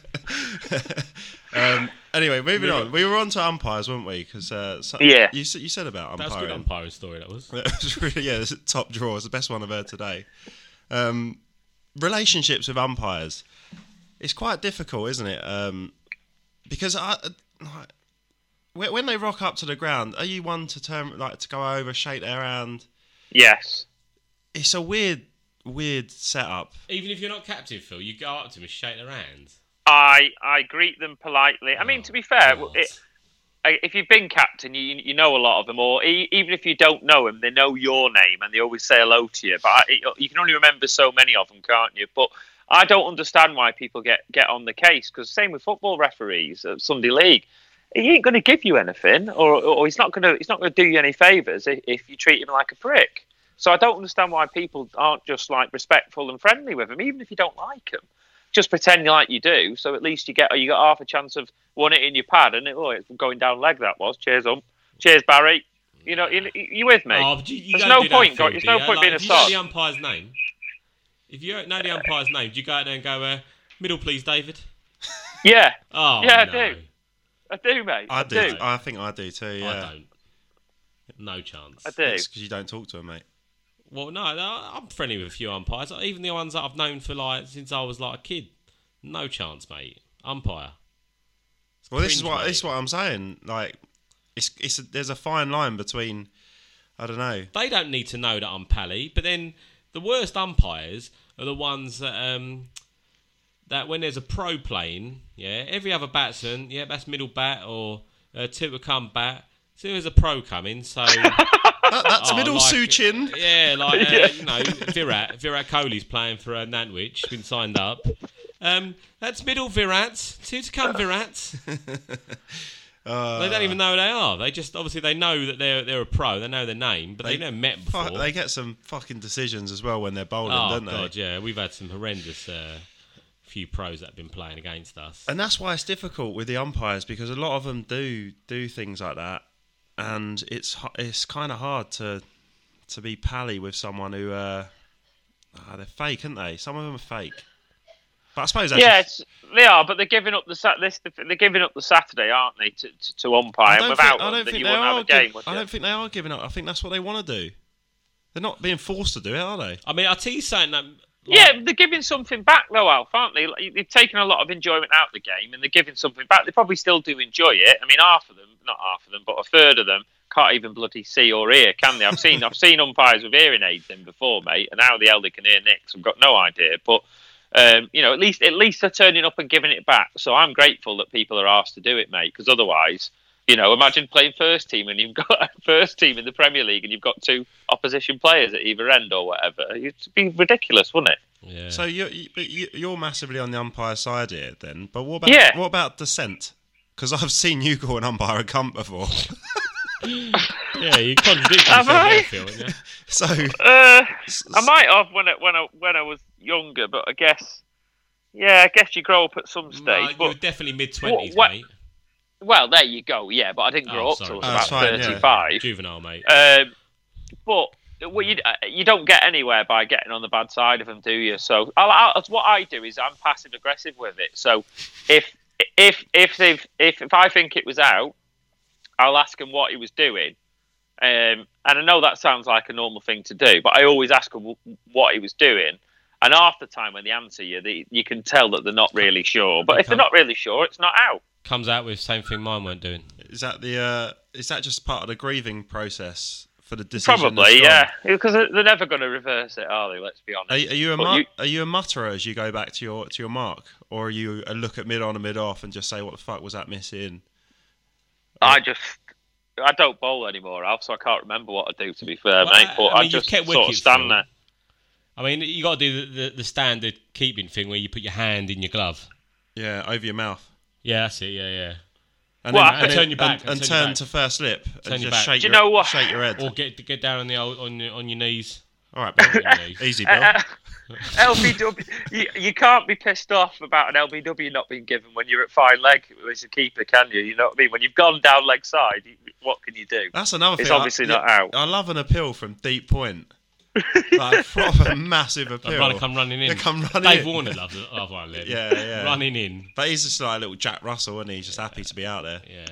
Speaker 2: um, anyway, moving on. We were on to umpires, weren't we? Because uh, so,
Speaker 3: Yeah.
Speaker 2: you, s- you said about
Speaker 1: That was a good
Speaker 2: umpiring.
Speaker 1: umpiring story. That was.
Speaker 2: That was really, yeah, it's a top draw. It's the best one I've heard today. Um, relationships with umpires. It's quite difficult, isn't it? Um, because I, like, when when they rock up to the ground, are you one to turn, like, to go over, shake their hand?
Speaker 3: Yes.
Speaker 2: It's a weird, weird setup.
Speaker 1: Even if you're not captain, Phil, you go up to them and shake their hands.
Speaker 3: I I greet them politely. I mean,
Speaker 1: Oh,
Speaker 3: to be fair,
Speaker 1: God.
Speaker 3: it, I- if you've been captain, you you know a lot of them, or e- even if you don't know them, they know your name and they always say hello to you. But I, you can only remember so many of them, can't you? But I don't understand why people get, get on the case, because same with football referees at Sunday League. He ain't going to give you anything, or, or he's not going to he's not going to do you any favours if, if you treat him like a prick. So I don't understand why people aren't just like respectful and friendly with him, even if you don't like him. Just pretend like you do, so at least you get you got half a chance of one it in your pad, and it, oh, it's going down leg that was. Cheers, um, cheers, Barry. You know, you, you with me?
Speaker 1: Oh, but you, you
Speaker 3: There's
Speaker 1: don't
Speaker 3: no
Speaker 1: do that,
Speaker 3: point.
Speaker 1: Phil,
Speaker 3: go-
Speaker 1: do
Speaker 3: There's no
Speaker 1: you?
Speaker 3: point
Speaker 1: Like,
Speaker 3: being a
Speaker 1: if you know
Speaker 3: sod.
Speaker 1: the umpire's name, if you know the umpire's name, do you go out there and go, uh, "Middle, please, David"?
Speaker 3: Yeah,
Speaker 1: Oh,
Speaker 3: Yeah, I
Speaker 1: no.
Speaker 3: do. I do, mate.
Speaker 2: I do.
Speaker 3: do.
Speaker 2: I think I do too.
Speaker 1: I
Speaker 2: Yeah,
Speaker 1: don't. No chance.
Speaker 3: I do.
Speaker 2: it's because you don't talk to them, mate.
Speaker 1: Well, no, no, I'm friendly with a few umpires. Even the ones that I've known for like since I was like a kid. No chance, mate. Umpire. It's
Speaker 2: Well, this is
Speaker 1: cringe,
Speaker 2: what
Speaker 1: mate.
Speaker 2: this is what I'm saying. Like, it's it's a, there's a fine line between I don't know.
Speaker 1: They don't need to know that I'm pally. But then the worst umpires are the ones that um, that when there's a pro playing, yeah, every other batsman, yeah, that's middle bat or uh, two to come bat. So there's a pro coming, so
Speaker 2: That, that's
Speaker 1: Oh,
Speaker 2: middle
Speaker 1: like-
Speaker 2: Suchin.
Speaker 1: yeah, like uh,
Speaker 3: Yeah.
Speaker 1: you know, Virat, Virat Kohli's playing for uh, Nantwich, been signed up. Um, that's middle Virat, two to come Virat.
Speaker 2: Uh,
Speaker 1: They don't even know who they are. They just obviously they know that they're they're a pro. They know their name, but they,
Speaker 2: They-
Speaker 1: have never met before.
Speaker 2: fuck, they get some fucking decisions as well when they're bowling,
Speaker 1: oh
Speaker 2: don't they?
Speaker 1: god, yeah, we've had some horrendous uh, few pros that have been playing against us.
Speaker 2: And that's why it's difficult with the umpires because a lot of them do do things like that, and it's h- it's kind of hard to to be pally with someone who uh, ah, they're fake, aren't they? Some of them are fake. But I suppose that's
Speaker 3: Yeah,
Speaker 2: just-
Speaker 3: it's, they are, but they're giving up the sat. This, they're giving up the Saturday, aren't they, to, to, to
Speaker 2: I
Speaker 3: umpire?
Speaker 2: don't
Speaker 3: Without
Speaker 2: think, I
Speaker 3: them,
Speaker 2: don't
Speaker 3: that
Speaker 2: think
Speaker 3: you
Speaker 2: they
Speaker 3: wouldn't have
Speaker 2: are.
Speaker 3: a game.
Speaker 2: Give,
Speaker 3: would
Speaker 2: I
Speaker 3: you?
Speaker 2: don't think they are giving up. I think that's what they want to do. They're not being forced to do it, are they?
Speaker 1: I mean, I'll tell you something. That, like,
Speaker 3: Yeah, they're giving something back though, Alf, aren't they? Like, they've taken a lot of enjoyment out of the game, and they're giving something back. They probably still do enjoy it. I mean, half of them, not half of them, but a third of them can't even bloody see or hear, can they? I've seen, I've seen umpires with hearing aids in before, mate, and how the hell they can hear nicks, I've got no idea. But um, you know, at least, at least they're turning up and giving it back. So I'm grateful that people are asked to do it, mate, because otherwise, you know, imagine playing first team and you've got a first team in the Premier League and you've got two opposition players at either end or whatever. It'd be ridiculous, wouldn't it?
Speaker 1: yeah.
Speaker 2: So you're you, but you- you're massively on the umpire side here, then. But what about
Speaker 3: Yeah.
Speaker 2: what about dissent? Because I've seen you go and umpire a cunt before.
Speaker 1: yeah, you contradict
Speaker 3: Have
Speaker 1: yourself
Speaker 3: I?
Speaker 1: there, Phil, yeah?
Speaker 2: so
Speaker 3: Uh,
Speaker 2: s-
Speaker 3: I might have when I, when I when I was younger, but I guess, yeah, I guess you grow up at some
Speaker 1: No,
Speaker 3: stage.
Speaker 1: you were
Speaker 3: But
Speaker 1: definitely mid twenties,
Speaker 3: What- what-
Speaker 1: mate.
Speaker 3: well, there you go. Yeah, but I didn't grow
Speaker 1: Oh,
Speaker 3: up
Speaker 1: sorry.
Speaker 3: till I was
Speaker 1: Oh,
Speaker 3: about
Speaker 2: that's fine, yeah.
Speaker 3: thirty-five.
Speaker 1: Juvenile, mate.
Speaker 3: Um, but well, you uh, you don't get anywhere by getting on the bad side of them, do you? So I'll, I'll, what I do is I'm passive aggressive with it. So if if if they've if if I think it was out, I'll ask him what he was doing. Um, and I know that sounds like a normal thing to do, but I always ask him what he was doing. And half the time when they answer you, they, you can tell that they're not really sure. But if they're not really sure, it's not out.
Speaker 1: Comes out with same thing mine weren't doing.
Speaker 2: is that the uh, is that just part of the grieving process for the decision?
Speaker 3: Probably,
Speaker 2: that's
Speaker 3: yeah.
Speaker 2: gone?
Speaker 3: Because they're never going to reverse it, are they? Let's be honest.
Speaker 2: Are, are you a
Speaker 3: But
Speaker 2: mu-
Speaker 3: you-
Speaker 2: are you a mutterer as you go back to your to your mark, or are you a look at mid on and mid off and just say what the fuck was that missing?
Speaker 3: I just, I don't bowl anymore, Alf, so I can't remember what I do, to be fair,
Speaker 1: Well,
Speaker 3: mate.
Speaker 1: I-
Speaker 3: But
Speaker 1: I
Speaker 3: I,
Speaker 1: mean, you've
Speaker 3: just
Speaker 1: kept
Speaker 3: sort of
Speaker 1: wickets,
Speaker 3: stand
Speaker 1: Phil.
Speaker 3: there.
Speaker 1: I mean, you got to do the, the, the standard keeping thing where you put your hand in your glove.
Speaker 2: Yeah, over your mouth.
Speaker 1: Yeah, that's it. Yeah, yeah.
Speaker 2: And
Speaker 3: Well,
Speaker 2: then,
Speaker 3: I
Speaker 2: and
Speaker 3: think-
Speaker 2: then-
Speaker 1: turn your back,
Speaker 2: and,
Speaker 1: and
Speaker 2: and
Speaker 1: turn your
Speaker 2: turn
Speaker 1: back.
Speaker 2: to first lip
Speaker 1: Turn
Speaker 2: and
Speaker 1: your
Speaker 2: just
Speaker 1: back.
Speaker 2: shake
Speaker 3: Do you
Speaker 2: your
Speaker 3: know what?
Speaker 2: shake your head.
Speaker 1: Or get get down on the old, on your on your knees.
Speaker 2: All right, Bill.
Speaker 1: On your knees.
Speaker 2: Easy, Bill.
Speaker 3: Uh, L B W, you, you can't be pissed off about an L B W not being given when you're at fine leg as a keeper, can you? You know what I mean? When you've gone down leg side, you, what can you do?
Speaker 2: That's another thing.
Speaker 3: It's obviously
Speaker 2: I,
Speaker 3: not
Speaker 2: yeah,
Speaker 3: out.
Speaker 2: I love an appeal from deep point. Like proper massive appeal.
Speaker 1: Run, come running in.
Speaker 2: They come running
Speaker 1: Dave
Speaker 2: in.
Speaker 1: Warner loves it. Love one, let him.
Speaker 2: Yeah, yeah.
Speaker 1: Running in.
Speaker 2: But he's just like a little Jack Russell, and he's just happy to be out there.
Speaker 1: Yeah.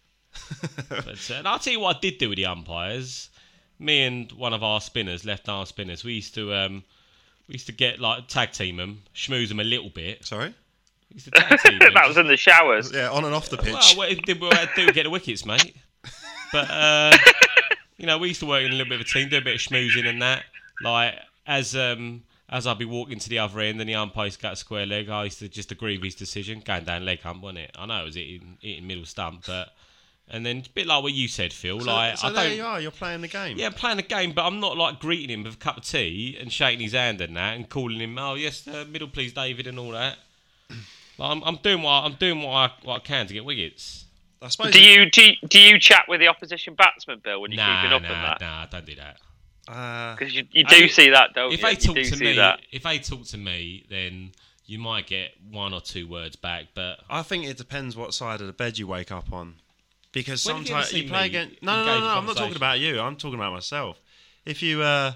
Speaker 1: But uh, and I'll tell you what I did do with the umpires. Me and one of our spinners, left arm spinners, we used to um, we used to get like tag team them, schmooze them a little bit.
Speaker 2: Sorry.
Speaker 1: We used to tag team them.
Speaker 3: That was in the showers.
Speaker 2: Yeah, on and off the pitch.
Speaker 1: Well, what did we had to do to get the wickets, mate? But uh, you know, we used to work in a little bit of a team, do a bit of schmoozing and that. Like as um, as I'd be walking to the other end and the umpire's got a square leg, I used to just agree with his decision, going down leg hump, wasn't it? I know it was hitting, hitting middle stump, but and then a bit like what you said, Phil.
Speaker 2: so
Speaker 1: like
Speaker 2: so
Speaker 1: I
Speaker 2: there
Speaker 1: don't.
Speaker 2: you are. You're playing the game.
Speaker 1: Yeah, I'm playing a game, but I'm not like greeting him with a cup of tea and shaking his hand and that and calling him, oh yes, uh, middle please, David, and all that. Like, I'm, I'm doing what I, I'm doing what I, what I can to get wickets.
Speaker 2: I suppose.
Speaker 3: Do you, do you do you chat with the opposition batsman, Bill, when you're
Speaker 1: Nah,
Speaker 3: keeping up
Speaker 1: nah,
Speaker 3: on that?
Speaker 1: nah, don't do that.
Speaker 2: Uh,
Speaker 3: Because you, you
Speaker 1: I
Speaker 3: do
Speaker 1: mean,
Speaker 3: see that, don't
Speaker 1: If
Speaker 3: you?
Speaker 1: they
Speaker 3: You
Speaker 1: talk
Speaker 3: do
Speaker 1: to
Speaker 3: see
Speaker 1: me,
Speaker 3: that.
Speaker 1: if they talk to me, then you might get one or two words back. But
Speaker 2: I think it depends what side of the bed you wake up on. Because
Speaker 1: When have you
Speaker 2: sometimes
Speaker 1: ever
Speaker 2: you,
Speaker 1: seen
Speaker 2: play
Speaker 1: me
Speaker 2: against. No, no,
Speaker 1: engage
Speaker 2: no,
Speaker 1: in
Speaker 2: no. I'm not talking
Speaker 1: conversation?
Speaker 2: about you. I'm talking about myself. If you, uh,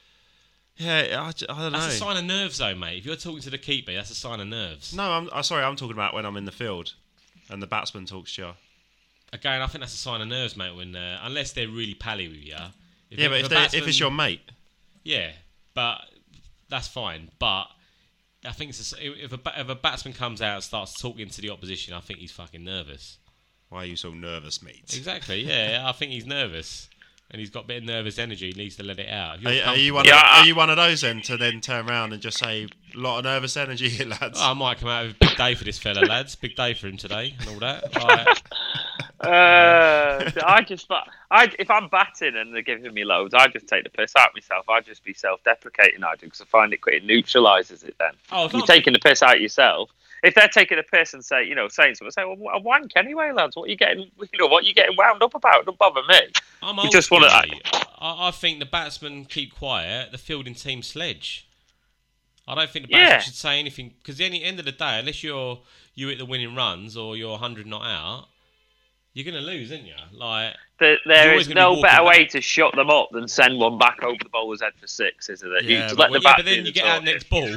Speaker 2: yeah, I, j- I don't
Speaker 1: that's
Speaker 2: know.
Speaker 1: a sign of nerves, though, mate. If you're talking to the keeper, that's a sign of nerves.
Speaker 2: No, I'm uh, sorry. I'm talking about when I'm in the field, and the batsman talks to you.
Speaker 1: Again, I think that's a sign of nerves, mate. When uh, unless they're really pally with you. If
Speaker 2: Yeah,
Speaker 1: if
Speaker 2: but if,
Speaker 1: a
Speaker 2: they, if
Speaker 1: batsman-
Speaker 2: it's your mate,
Speaker 1: yeah, but that's fine. But I think it's a, if a ba- if a batsman comes out and starts talking to the opposition, I think he's fucking nervous.
Speaker 2: why are you so nervous, mate?
Speaker 1: Exactly. Yeah, I think he's nervous. and he's got a bit of nervous energy, he needs to let it out. If you're
Speaker 2: Are, are
Speaker 1: comfortable-
Speaker 2: you one?
Speaker 3: Yeah,
Speaker 2: of,
Speaker 3: I-
Speaker 2: are you one of those then to then turn around and just say a lot of nervous energy here, lads?
Speaker 1: Oh, I might come out with a big day for this fella, lads. Big day for him today and all that. Like,
Speaker 3: Uh, I just, I if I'm batting and they're giving me loads, I just take the piss out of myself. I just be self-deprecating. I do because I find it it neutralises it. Then
Speaker 1: oh, if
Speaker 3: you're
Speaker 1: I'm-
Speaker 3: taking the piss out of yourself. If they're taking a piss and say, you know, saying something, say, well, a wank anyway, lads. What are you getting, you know, what are you getting wound up about? Don't bother me.
Speaker 1: I'm
Speaker 3: You
Speaker 1: old
Speaker 3: just wanna-
Speaker 1: school, mate. I, I think the batsmen keep quiet, the fielding team sledge. I don't think the batsman
Speaker 3: Yeah.
Speaker 1: should say anything because at the end of the day, unless you're you hit the winning runs or you're one hundred not out, you're gonna lose, aren't you? Like
Speaker 3: There,
Speaker 1: You're
Speaker 3: there
Speaker 1: always
Speaker 3: is
Speaker 1: gonna be
Speaker 3: no
Speaker 1: walking
Speaker 3: better way
Speaker 1: back.
Speaker 3: to shut them up than send one back over the bowler's head for six, isn't it? You
Speaker 2: Yeah,
Speaker 3: just
Speaker 2: but
Speaker 3: let
Speaker 1: well,
Speaker 3: the
Speaker 1: yeah,
Speaker 3: bat
Speaker 1: but then
Speaker 3: do
Speaker 1: you
Speaker 3: the
Speaker 1: get out
Speaker 3: talking.
Speaker 1: next ball,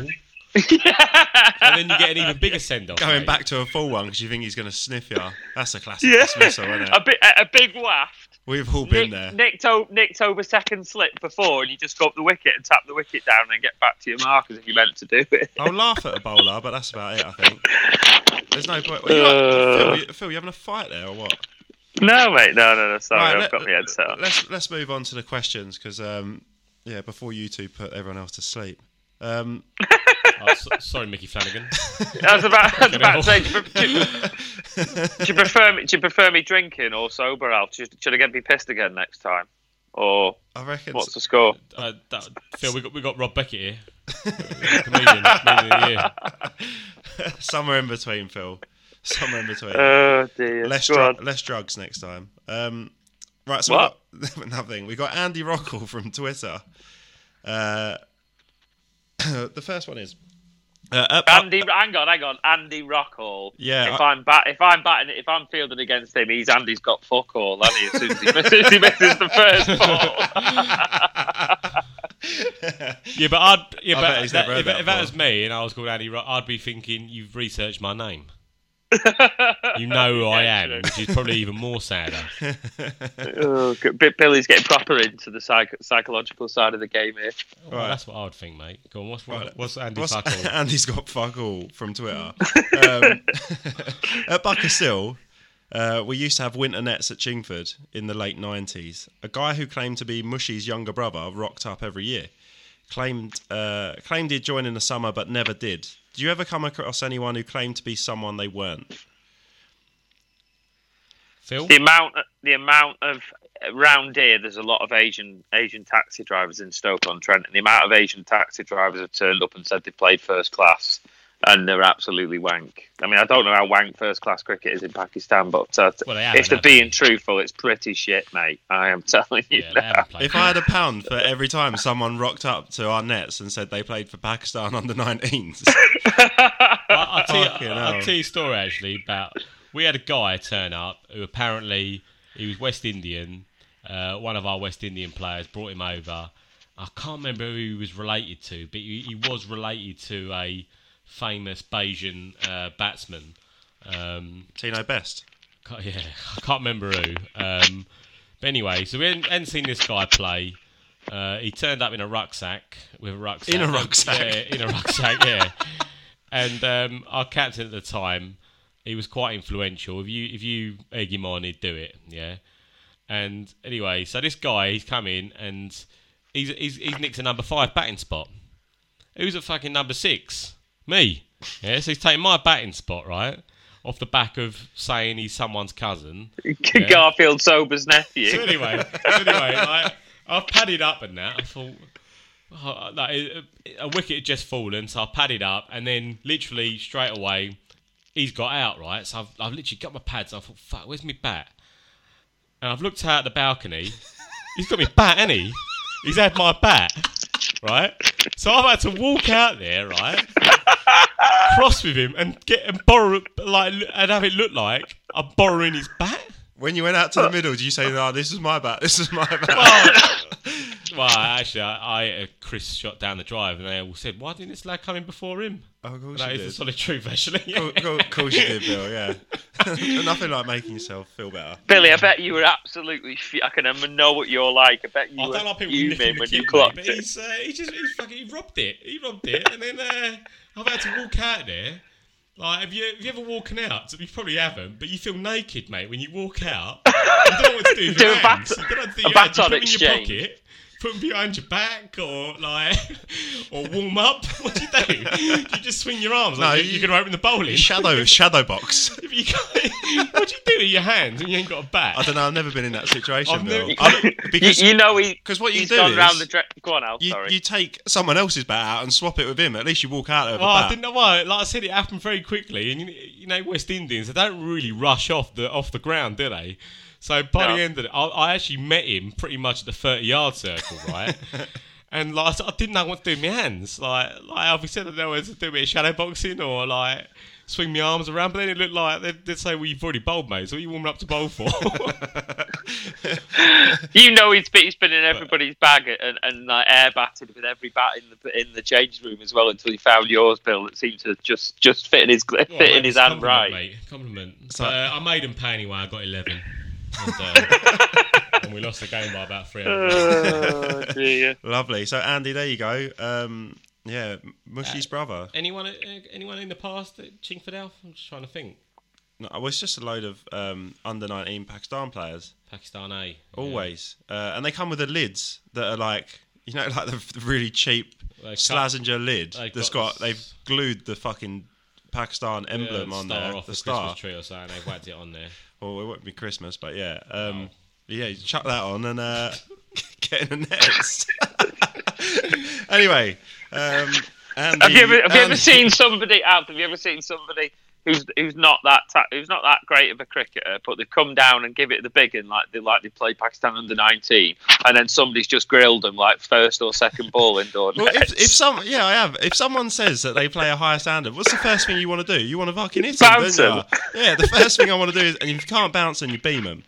Speaker 1: and then you get an even bigger send off.
Speaker 2: Going back to a full one because you think he's going to sniff you. That's a classic
Speaker 3: Yeah.
Speaker 2: dismissal, isn't
Speaker 3: a,
Speaker 2: it?
Speaker 3: bit, a, a big waft.
Speaker 2: We've all been
Speaker 3: Nick,
Speaker 2: there.
Speaker 3: nicked, o- nicked over second slip before, and you just go up the wicket and tap the wicket down and get back to your mark as if you meant to do it.
Speaker 2: I'll laugh at a bowler, but that's about it, I think. There's no point. Well, you
Speaker 3: Uh.
Speaker 2: Phil, you, Phil, you having a fight there or what?
Speaker 3: No, mate, no, no, no. Sorry,
Speaker 2: Right,
Speaker 3: I've
Speaker 2: let-
Speaker 3: got my headset on.
Speaker 2: Let's let's move on to the questions because um, yeah, before you two put everyone else to sleep. Um,
Speaker 1: Oh, so, sorry, Mickey Flanagan.
Speaker 3: I was about, I was
Speaker 1: Fucking
Speaker 3: about to say,
Speaker 1: hell.
Speaker 3: do you, do you prefer me? Do you prefer me drinking or sober, Alf? Should, should I get me pissed again next time, or
Speaker 2: I reckon.
Speaker 3: what's the score?
Speaker 1: Uh, that, Phil, we got we got Rob Beckett here, comedian, comedian of the year.
Speaker 2: Somewhere in between, Phil. Somewhere in between.
Speaker 3: Oh dear.
Speaker 2: less,
Speaker 3: Go
Speaker 2: dru-
Speaker 3: on.
Speaker 2: less drugs next time. Um, right, so
Speaker 3: What?
Speaker 2: we got nothing. We got Andy Rockall from Twitter. Uh, the first one is uh, up, up-
Speaker 3: Andy, hang on, hang on. Andy Rockall.
Speaker 2: Yeah,
Speaker 3: If
Speaker 2: I-
Speaker 3: I, am bat, if I'm batting, if I'm fielding against him, he's Andy's got fuck all. Hasn't he? As soon as he misses, he misses the first ball.
Speaker 1: Yeah, but I'd yeah,
Speaker 2: I
Speaker 1: but
Speaker 2: bet he's
Speaker 1: that,
Speaker 2: never heard
Speaker 1: if,
Speaker 2: that
Speaker 1: if that
Speaker 2: before.
Speaker 1: was me and I was called Andy Rock, I'd be thinking you've researched my name. You know who I am, which is probably even more sadder.
Speaker 3: oh, good. Bi- Billy's getting proper into the psych- psychological side of the game here.
Speaker 1: Well,
Speaker 2: Right.
Speaker 1: that's what I would think, mate. Go on, what's
Speaker 2: Right.
Speaker 1: what's Andy
Speaker 2: What's-
Speaker 1: Fuckle?
Speaker 2: Andy's got fuck all from Twitter. um, at Buckersill, uh, we used to have winter nets at Chingford in the late nineties. A guy who claimed to be Mushy's younger brother rocked up every year. Claimed uh, claimed he'd join in the summer, but never did. Do you ever come across anyone who claimed to be someone they weren't?
Speaker 1: Phil?
Speaker 3: The amount, the amount of round here, there's a lot of Asian Asian taxi drivers in Stoke-on-Trent, and the amount of Asian taxi drivers have turned up and said they played first class, and they're absolutely wank. I mean, I don't know how wank first class cricket is in Pakistan, but uh,
Speaker 1: Well, they haven't,
Speaker 3: if they're
Speaker 1: have they?
Speaker 3: being truthful, it's pretty shit, mate. I am telling you.
Speaker 1: Yeah, they haven't played.
Speaker 2: If I had a pound for every time someone rocked up to our nets and said they played for Pakistan under nineteens,
Speaker 1: I, I'll, tell you,
Speaker 2: Fucking
Speaker 1: I'll
Speaker 2: hell.
Speaker 1: tell you a story actually about. We had a guy turn up who apparently he was West Indian. Uh, one of our West Indian players brought him over. I can't remember who he was related to, but he, he was related to a famous Bayesian uh, batsman. Um,
Speaker 2: Tino Best.
Speaker 1: Can't- yeah, I can't remember who. Um, but anyway, so we hadn't, hadn't seen this guy play. Uh, he turned up in a rucksack with a rucksack.
Speaker 2: In a rucksack?
Speaker 1: Yeah, in a rucksack. Yeah. And um, our captain at the time, he was quite influential. If you if you egg him on, he'd do it. Yeah. And anyway, so this guy, he's come in and he's he's, he's nicked a number five batting spot. Who's at fucking number six? Me. Yeah. So he's taking my batting spot, right? Off the back of saying he's someone's cousin. Yeah.
Speaker 3: Garfield Sober's nephew.
Speaker 1: So anyway, so anyway, I, I've padded up and that. I thought, oh, like, a, a wicket had just fallen, so I padded up, and then literally straight away, he's got out, right? So I've, I've literally got my pads, and I thought, fuck, where's my bat? And I've looked out the balcony. He's got my bat, hasn't he? He's had my bat, right? So I've had to walk out there, right? Cross with him and get and borrow, like, and have it look like I'm borrowing his bat.
Speaker 2: When you went out to the middle, did you say, "No, this is my bat. This is my bat"?
Speaker 1: Well, well, actually, I, I uh, Chris shot down the drive, and they all said, "Why didn't this lad come in before him?"
Speaker 2: Oh, of course
Speaker 1: That
Speaker 2: you
Speaker 1: is the
Speaker 2: did.
Speaker 1: solid truth, actually.
Speaker 2: Of course, course you did, Bill. Yeah. Nothing like making yourself feel better.
Speaker 3: Billy, I bet you were absolutely. F- I can um, know what you're like. I bet you
Speaker 1: I
Speaker 3: were
Speaker 1: don't like people
Speaker 3: fuming
Speaker 1: nicking the
Speaker 3: when
Speaker 1: kit,
Speaker 3: you
Speaker 1: mate,
Speaker 3: clocked
Speaker 1: but
Speaker 3: it.
Speaker 1: he's, uh, he just he's fucking he robbed it. He robbed it, and then uh, I've had to walk out there Like, have you, have you ever walking out? You probably haven't, but you feel naked, mate, when you walk out. You don't know what to do with
Speaker 3: Do
Speaker 1: your
Speaker 3: a
Speaker 1: hands.
Speaker 3: bat-
Speaker 1: You don't know what to do
Speaker 3: a
Speaker 1: with your hands. You
Speaker 3: baton
Speaker 1: put them in your
Speaker 3: exchange.
Speaker 1: pocket, put them behind your back, or like, or warm up. What do you do? Do you just swing your arms?
Speaker 2: No,
Speaker 1: like you,
Speaker 2: you-
Speaker 1: you're going to open the bowling.
Speaker 2: Shadow shadow box.
Speaker 1: If you can't- what do you do with your hands when you ain't got a bat?
Speaker 2: I don't know. I've never been in that situation,
Speaker 1: I've
Speaker 2: Bill.
Speaker 1: never-
Speaker 2: I- because
Speaker 3: you, you know he,
Speaker 2: 'cause what you
Speaker 3: he's
Speaker 2: do
Speaker 3: gone
Speaker 2: is-
Speaker 3: round the dre- Go on, Al,
Speaker 2: you,
Speaker 3: sorry.
Speaker 2: you take someone else's bat out and swap it with him. At least you walk out of a
Speaker 1: Well, I
Speaker 2: bat.
Speaker 1: didn't know why. Like I said, it happened very quickly, and you, you know West Indians, they don't really rush off the off the ground, do they? So by
Speaker 3: No.
Speaker 1: the end of it, I, I actually met him pretty much at the thirty-yard circle, right? And like I didn't know what to do with my hands. Like like Alfie said, I didn't know whether to do a bit of shadow boxing or like swing my arms around. But then it looked like they'd, they'd say, "Well, you've already bowled, mate. So what are you warming up to bowl for?"
Speaker 3: You know he's been, he's been in everybody's bag and, and like, air batted with every bat in the in the change room as well until he found yours, Bill, that seemed to just, just fit in his fit
Speaker 1: Well,
Speaker 3: in
Speaker 1: mate,
Speaker 3: his
Speaker 1: it's
Speaker 3: hand
Speaker 1: compliment,
Speaker 3: right.
Speaker 1: Mate. Compliment.
Speaker 2: So-
Speaker 1: But, uh, I made him pay anyway. I got eleven, and, uh, and we lost the game by about three hundred.
Speaker 3: Oh dear.
Speaker 2: Lovely. So Andy, there you go. Um, yeah, Mushy's brother.
Speaker 1: Anyone, uh, anyone in the past at Chingford Elf? I'm just trying to think.
Speaker 2: No, well, it's just a load of um, under nineteen Pakistan players.
Speaker 1: Pakistan A.
Speaker 2: Always. Uh, and they come with the lids that are like, you know, like the, the really cheap
Speaker 1: They cut-
Speaker 2: Slazenger lid
Speaker 1: they've
Speaker 2: that's
Speaker 1: got
Speaker 2: got, they've glued the fucking Pakistan
Speaker 1: Yeah,
Speaker 2: emblem
Speaker 1: the
Speaker 2: on
Speaker 1: star
Speaker 2: there.
Speaker 1: off
Speaker 2: The
Speaker 1: the
Speaker 2: star.
Speaker 1: Christmas tree or something. They've whacked it on there.
Speaker 2: Well, it won't be Christmas, but yeah. Um,
Speaker 1: Oh.
Speaker 2: Yeah, you chuck that on and uh, get in the nets. Anyway, um, Andy,
Speaker 3: Have you ever have you ever
Speaker 2: Andy-
Speaker 3: seen somebody out? Have you ever seen somebody who's who's not that ta- who's not that great of a cricketer, but they come down and give it the big one like they like they play Pakistan under nineteen, and then somebody's just grilled them like first or second ball indoor
Speaker 2: Well, if,
Speaker 3: nets.
Speaker 2: if some, yeah, I have. If someone says that they play a higher standard, what's the first thing you want to do? You want to fucking hit them,
Speaker 3: Bounce
Speaker 2: don't you?
Speaker 3: them.
Speaker 2: Yeah, the first thing I want to do is, and if you can't bounce them, you beam them.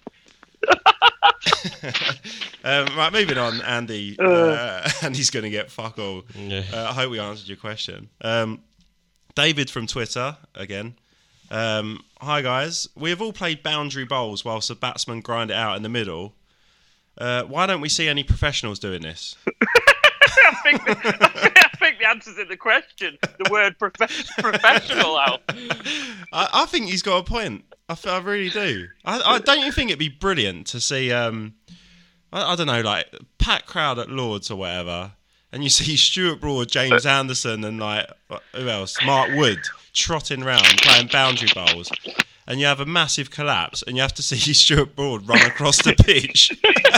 Speaker 2: um, right, moving on, Andy. Uh, Andy's going to get fuck all.
Speaker 1: Yeah.
Speaker 2: Uh, I hope we answered your question. Um, David from Twitter again. Um, Hi guys, we have all played boundary bowls whilst the batsmen grind it out in the middle. Uh, why don't we see any professionals doing this?
Speaker 3: I think the, I think the answer's in the question. The word prof- professional out.
Speaker 2: I, I think he's got a point. I, f- I really do. I, I don't you think it'd be brilliant to see, um, I, I don't know, like packed crowd at Lords or whatever, and you see Stuart Broad, James Anderson, and like who else, Mark Wood trotting round playing boundary bowls, and you have a massive collapse, and you have to see Stuart Broad run across the pitch.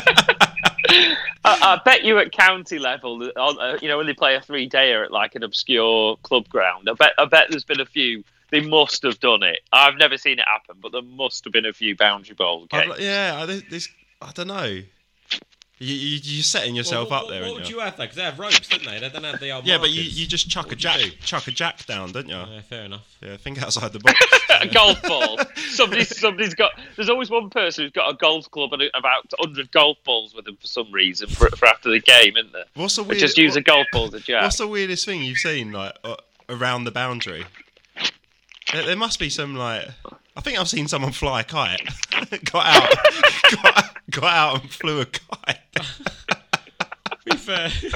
Speaker 3: I, I bet you at county level, uh, you know, when they play a three-dayer at like an obscure club ground, I bet I bet there's been a few. They must have done it. I've never seen it happen, but there must have been a few boundary bowl
Speaker 2: I'd
Speaker 3: games.
Speaker 2: li- yeah, I, this, I don't know. You, you, you're setting yourself
Speaker 1: Well,
Speaker 2: up
Speaker 1: what,
Speaker 2: there,
Speaker 1: What
Speaker 2: aren't
Speaker 1: would
Speaker 2: you?
Speaker 1: you have though? Because they have ropes, don't they? They don't have the old
Speaker 2: Yeah, but you,
Speaker 1: markers.
Speaker 2: you just chuck a
Speaker 1: What
Speaker 2: jack,
Speaker 1: do you do?
Speaker 2: chuck a jack down, don't you?
Speaker 1: Yeah, fair enough.
Speaker 2: Yeah, think outside the box.
Speaker 3: A golf ball. Somebody's somebody's got. There's always one person who's got a golf club and about one hundred golf balls with them for some reason for, for after the game, isn't there?
Speaker 2: What's the
Speaker 3: They
Speaker 2: weird,
Speaker 3: just use
Speaker 2: what-
Speaker 3: a golf ball as a jack.
Speaker 2: What's the weirdest thing you've seen, like uh, around the boundary? There, there must be some like. I think I've seen someone fly a kite. got out, got, got out and flew a kite.
Speaker 1: To be fair. Who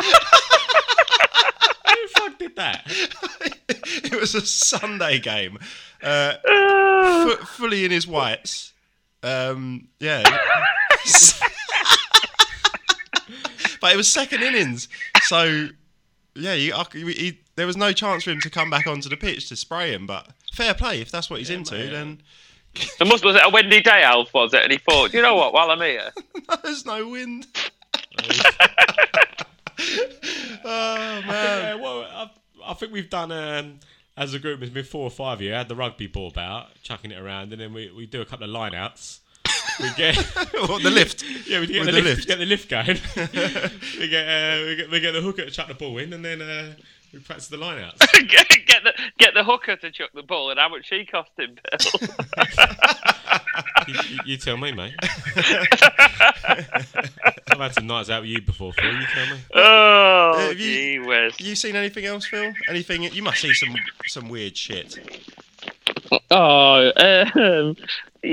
Speaker 1: the fuck did that?
Speaker 2: It was a Sunday game. Uh, fu- fully in his whites. Um, yeah. But it was second innings, so yeah, you, I, he, there was no chance for him to come back onto the pitch to spray him. But fair play, if that's what he's
Speaker 1: Yeah,
Speaker 2: into,
Speaker 1: mate,
Speaker 2: then
Speaker 3: There must was it a windy day, Alf? Was it? And he thought, you know what? While I'm here,
Speaker 2: there's no wind. Oh man.
Speaker 1: Yeah, well, I, I think we've done um, as a group. There's been four or five here. Had the rugby ball about, chucking it around, and then we, we do a couple of line outs. We get
Speaker 2: What, the lift?
Speaker 1: yeah, we get
Speaker 2: With
Speaker 1: the,
Speaker 2: the
Speaker 1: lift,
Speaker 2: lift.
Speaker 1: get the lift going. we get uh, we get we get the hooker to chuck the ball in, and then uh, we practice the line outs.
Speaker 3: get, get the get the hooker to chuck the ball, and how much she cost him, Bill?
Speaker 1: you, you, you tell me, mate. I've had some nights out with you before, Phil. You tell me.
Speaker 3: Oh,
Speaker 2: Have you-
Speaker 3: gee whiz.
Speaker 2: You seen anything else, Phil? Anything? You must see some some weird shit.
Speaker 3: Oh, um,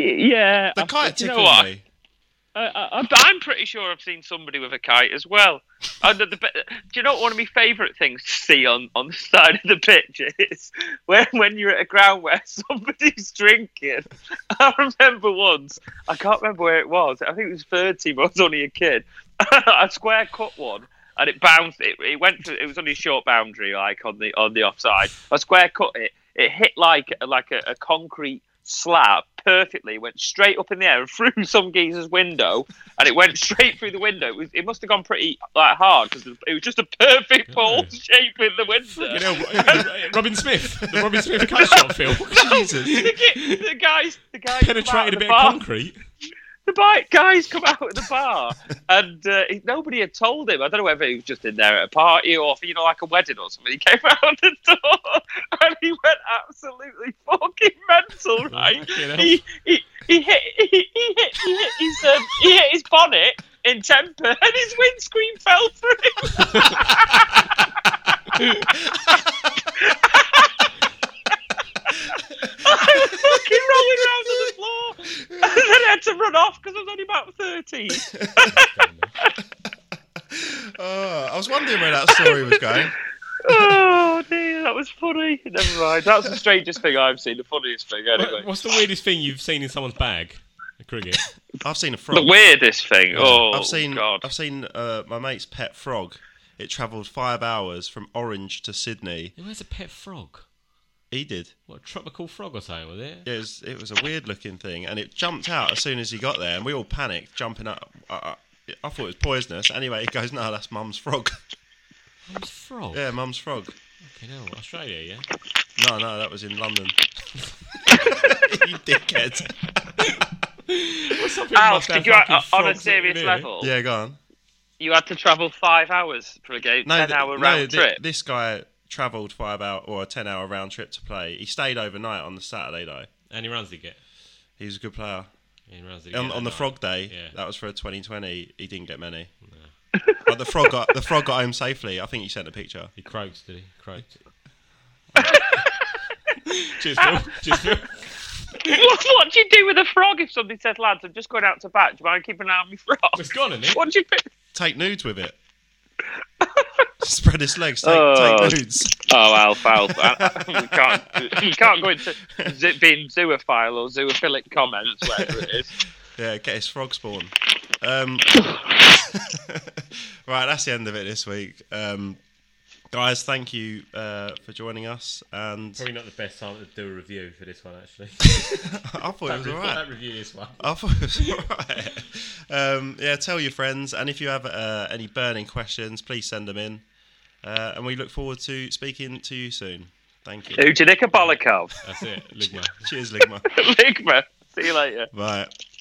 Speaker 3: y- yeah.
Speaker 2: The
Speaker 3: I-
Speaker 2: kite
Speaker 3: you know
Speaker 2: tickled
Speaker 3: what?
Speaker 2: me.
Speaker 3: I, I, I'm pretty sure I've seen somebody with a kite as well. And the, the, do you know what one of my favourite things to see on, on the side of the pitch is? When, when you're at a ground where somebody's drinking. I remember once, I can't remember where it was, I think it was third team, I was only a kid. I square cut one and it bounced, it, it went to, it was only a short boundary like on the on the offside. I square cut it, it hit like, like a, a concrete slab perfectly, went straight up in the air and through some geezer's window, and it went straight through the window. It, was, it must have gone pretty like hard because it was just a perfect ball
Speaker 1: Yeah.
Speaker 3: shape in the window.
Speaker 1: You know, Robin Smith, the Robin Smith cut shot, Phil.
Speaker 2: Jesus.
Speaker 3: the, the guys, the guys come out
Speaker 1: Penetrated a
Speaker 3: of the
Speaker 1: bit
Speaker 3: bar.
Speaker 1: of concrete.
Speaker 3: The bi- guys come out of the bar, and uh, he- nobody had told him. I don't know whether he was just in there at a party or, you know, like a wedding or something. He came out the door, and he went absolutely fucking mental, right?
Speaker 1: Fucking hell.
Speaker 3: He, he, he hit, he, he hit, he hit his, um, he hit his bonnet in temper, and his windscreen fell through. I was fucking rolling around on the floor, and then I had to run off because I was only about thirteen.
Speaker 2: Oh, I was wondering where that story was going.
Speaker 3: Oh dear, that was funny. Never mind. That's the strangest thing I've seen. The funniest thing, anyway.
Speaker 1: What's the weirdest thing you've seen in someone's bag? A cricket.
Speaker 2: I've seen a
Speaker 3: The
Speaker 2: frog.
Speaker 3: weirdest thing. Oh,
Speaker 2: I've seen
Speaker 3: God.
Speaker 2: I've seen uh, my mate's pet frog. It travelled five hours from Orange to Sydney.
Speaker 1: Who has a pet frog?
Speaker 2: He did.
Speaker 1: What, a tropical frog or something, was it?
Speaker 2: It was it was a weird looking thing, and it jumped out as soon as he got there, and we all panicked, jumping up. I, I, I thought it was poisonous. Anyway, he goes, "No, that's Mum's frog."
Speaker 1: Mum's frog?
Speaker 2: Yeah, Mum's frog.
Speaker 1: Okay, no, Australia, yeah?
Speaker 2: No, no, that was in London. You dickhead.
Speaker 1: Well, some people
Speaker 3: Alf,
Speaker 1: must have
Speaker 3: did you, uh,
Speaker 1: fucking
Speaker 3: on a
Speaker 1: frogs
Speaker 3: serious
Speaker 1: in here.
Speaker 3: level,
Speaker 2: Yeah, go on.
Speaker 3: you had to travel five hours for a game,
Speaker 2: No,
Speaker 3: ten
Speaker 2: th-
Speaker 3: hour
Speaker 2: no,
Speaker 3: round
Speaker 2: thi-
Speaker 3: trip.
Speaker 2: This guy travelled five hour or a ten hour round trip to play. He stayed overnight on the Saturday though.
Speaker 1: How many runs did he get?
Speaker 2: He was a good player.
Speaker 1: How many runs did he
Speaker 2: On,
Speaker 1: get
Speaker 2: on the
Speaker 1: that
Speaker 2: frog
Speaker 1: night?
Speaker 2: day,
Speaker 1: Yeah.
Speaker 2: that was for a twenty twenty. He didn't get many. But the frog got the frog got home safely. I think he sent a picture.
Speaker 1: He croaked, did he? Croaked. Cheers, Phil. Cheers, Phil.
Speaker 3: what, what do you do with a frog if somebody says, lads, I'm just going out to bat, do you mind keeping an eye on my frog?
Speaker 1: It's gone, isn't it?
Speaker 3: What do you pick?
Speaker 2: Take nudes with it. Spread his legs. Take,
Speaker 3: Oh.
Speaker 2: take nudes.
Speaker 3: Oh, Alf, Alf. I- I- we can't, you can't go into z- being zoophile or zoophilic comments, whatever it is.
Speaker 2: Yeah, get his frog spawn. Um, right, that's the end of it this week. Um, guys, thank you uh, for joining us. And
Speaker 1: Probably not the best time to do a review for this one, actually.
Speaker 2: I thought it was
Speaker 1: That
Speaker 2: alright.
Speaker 1: review this one.
Speaker 2: I thought it was alright. Um, yeah, tell your friends, and if you have uh, any burning questions, please send them in. Uh, and we look forward to speaking to you soon. Thank you.
Speaker 3: Ujanika Bolikov.
Speaker 1: That's it. Ligma.
Speaker 2: Cheers, Ligma.
Speaker 3: Ligma. See you later.
Speaker 2: Bye.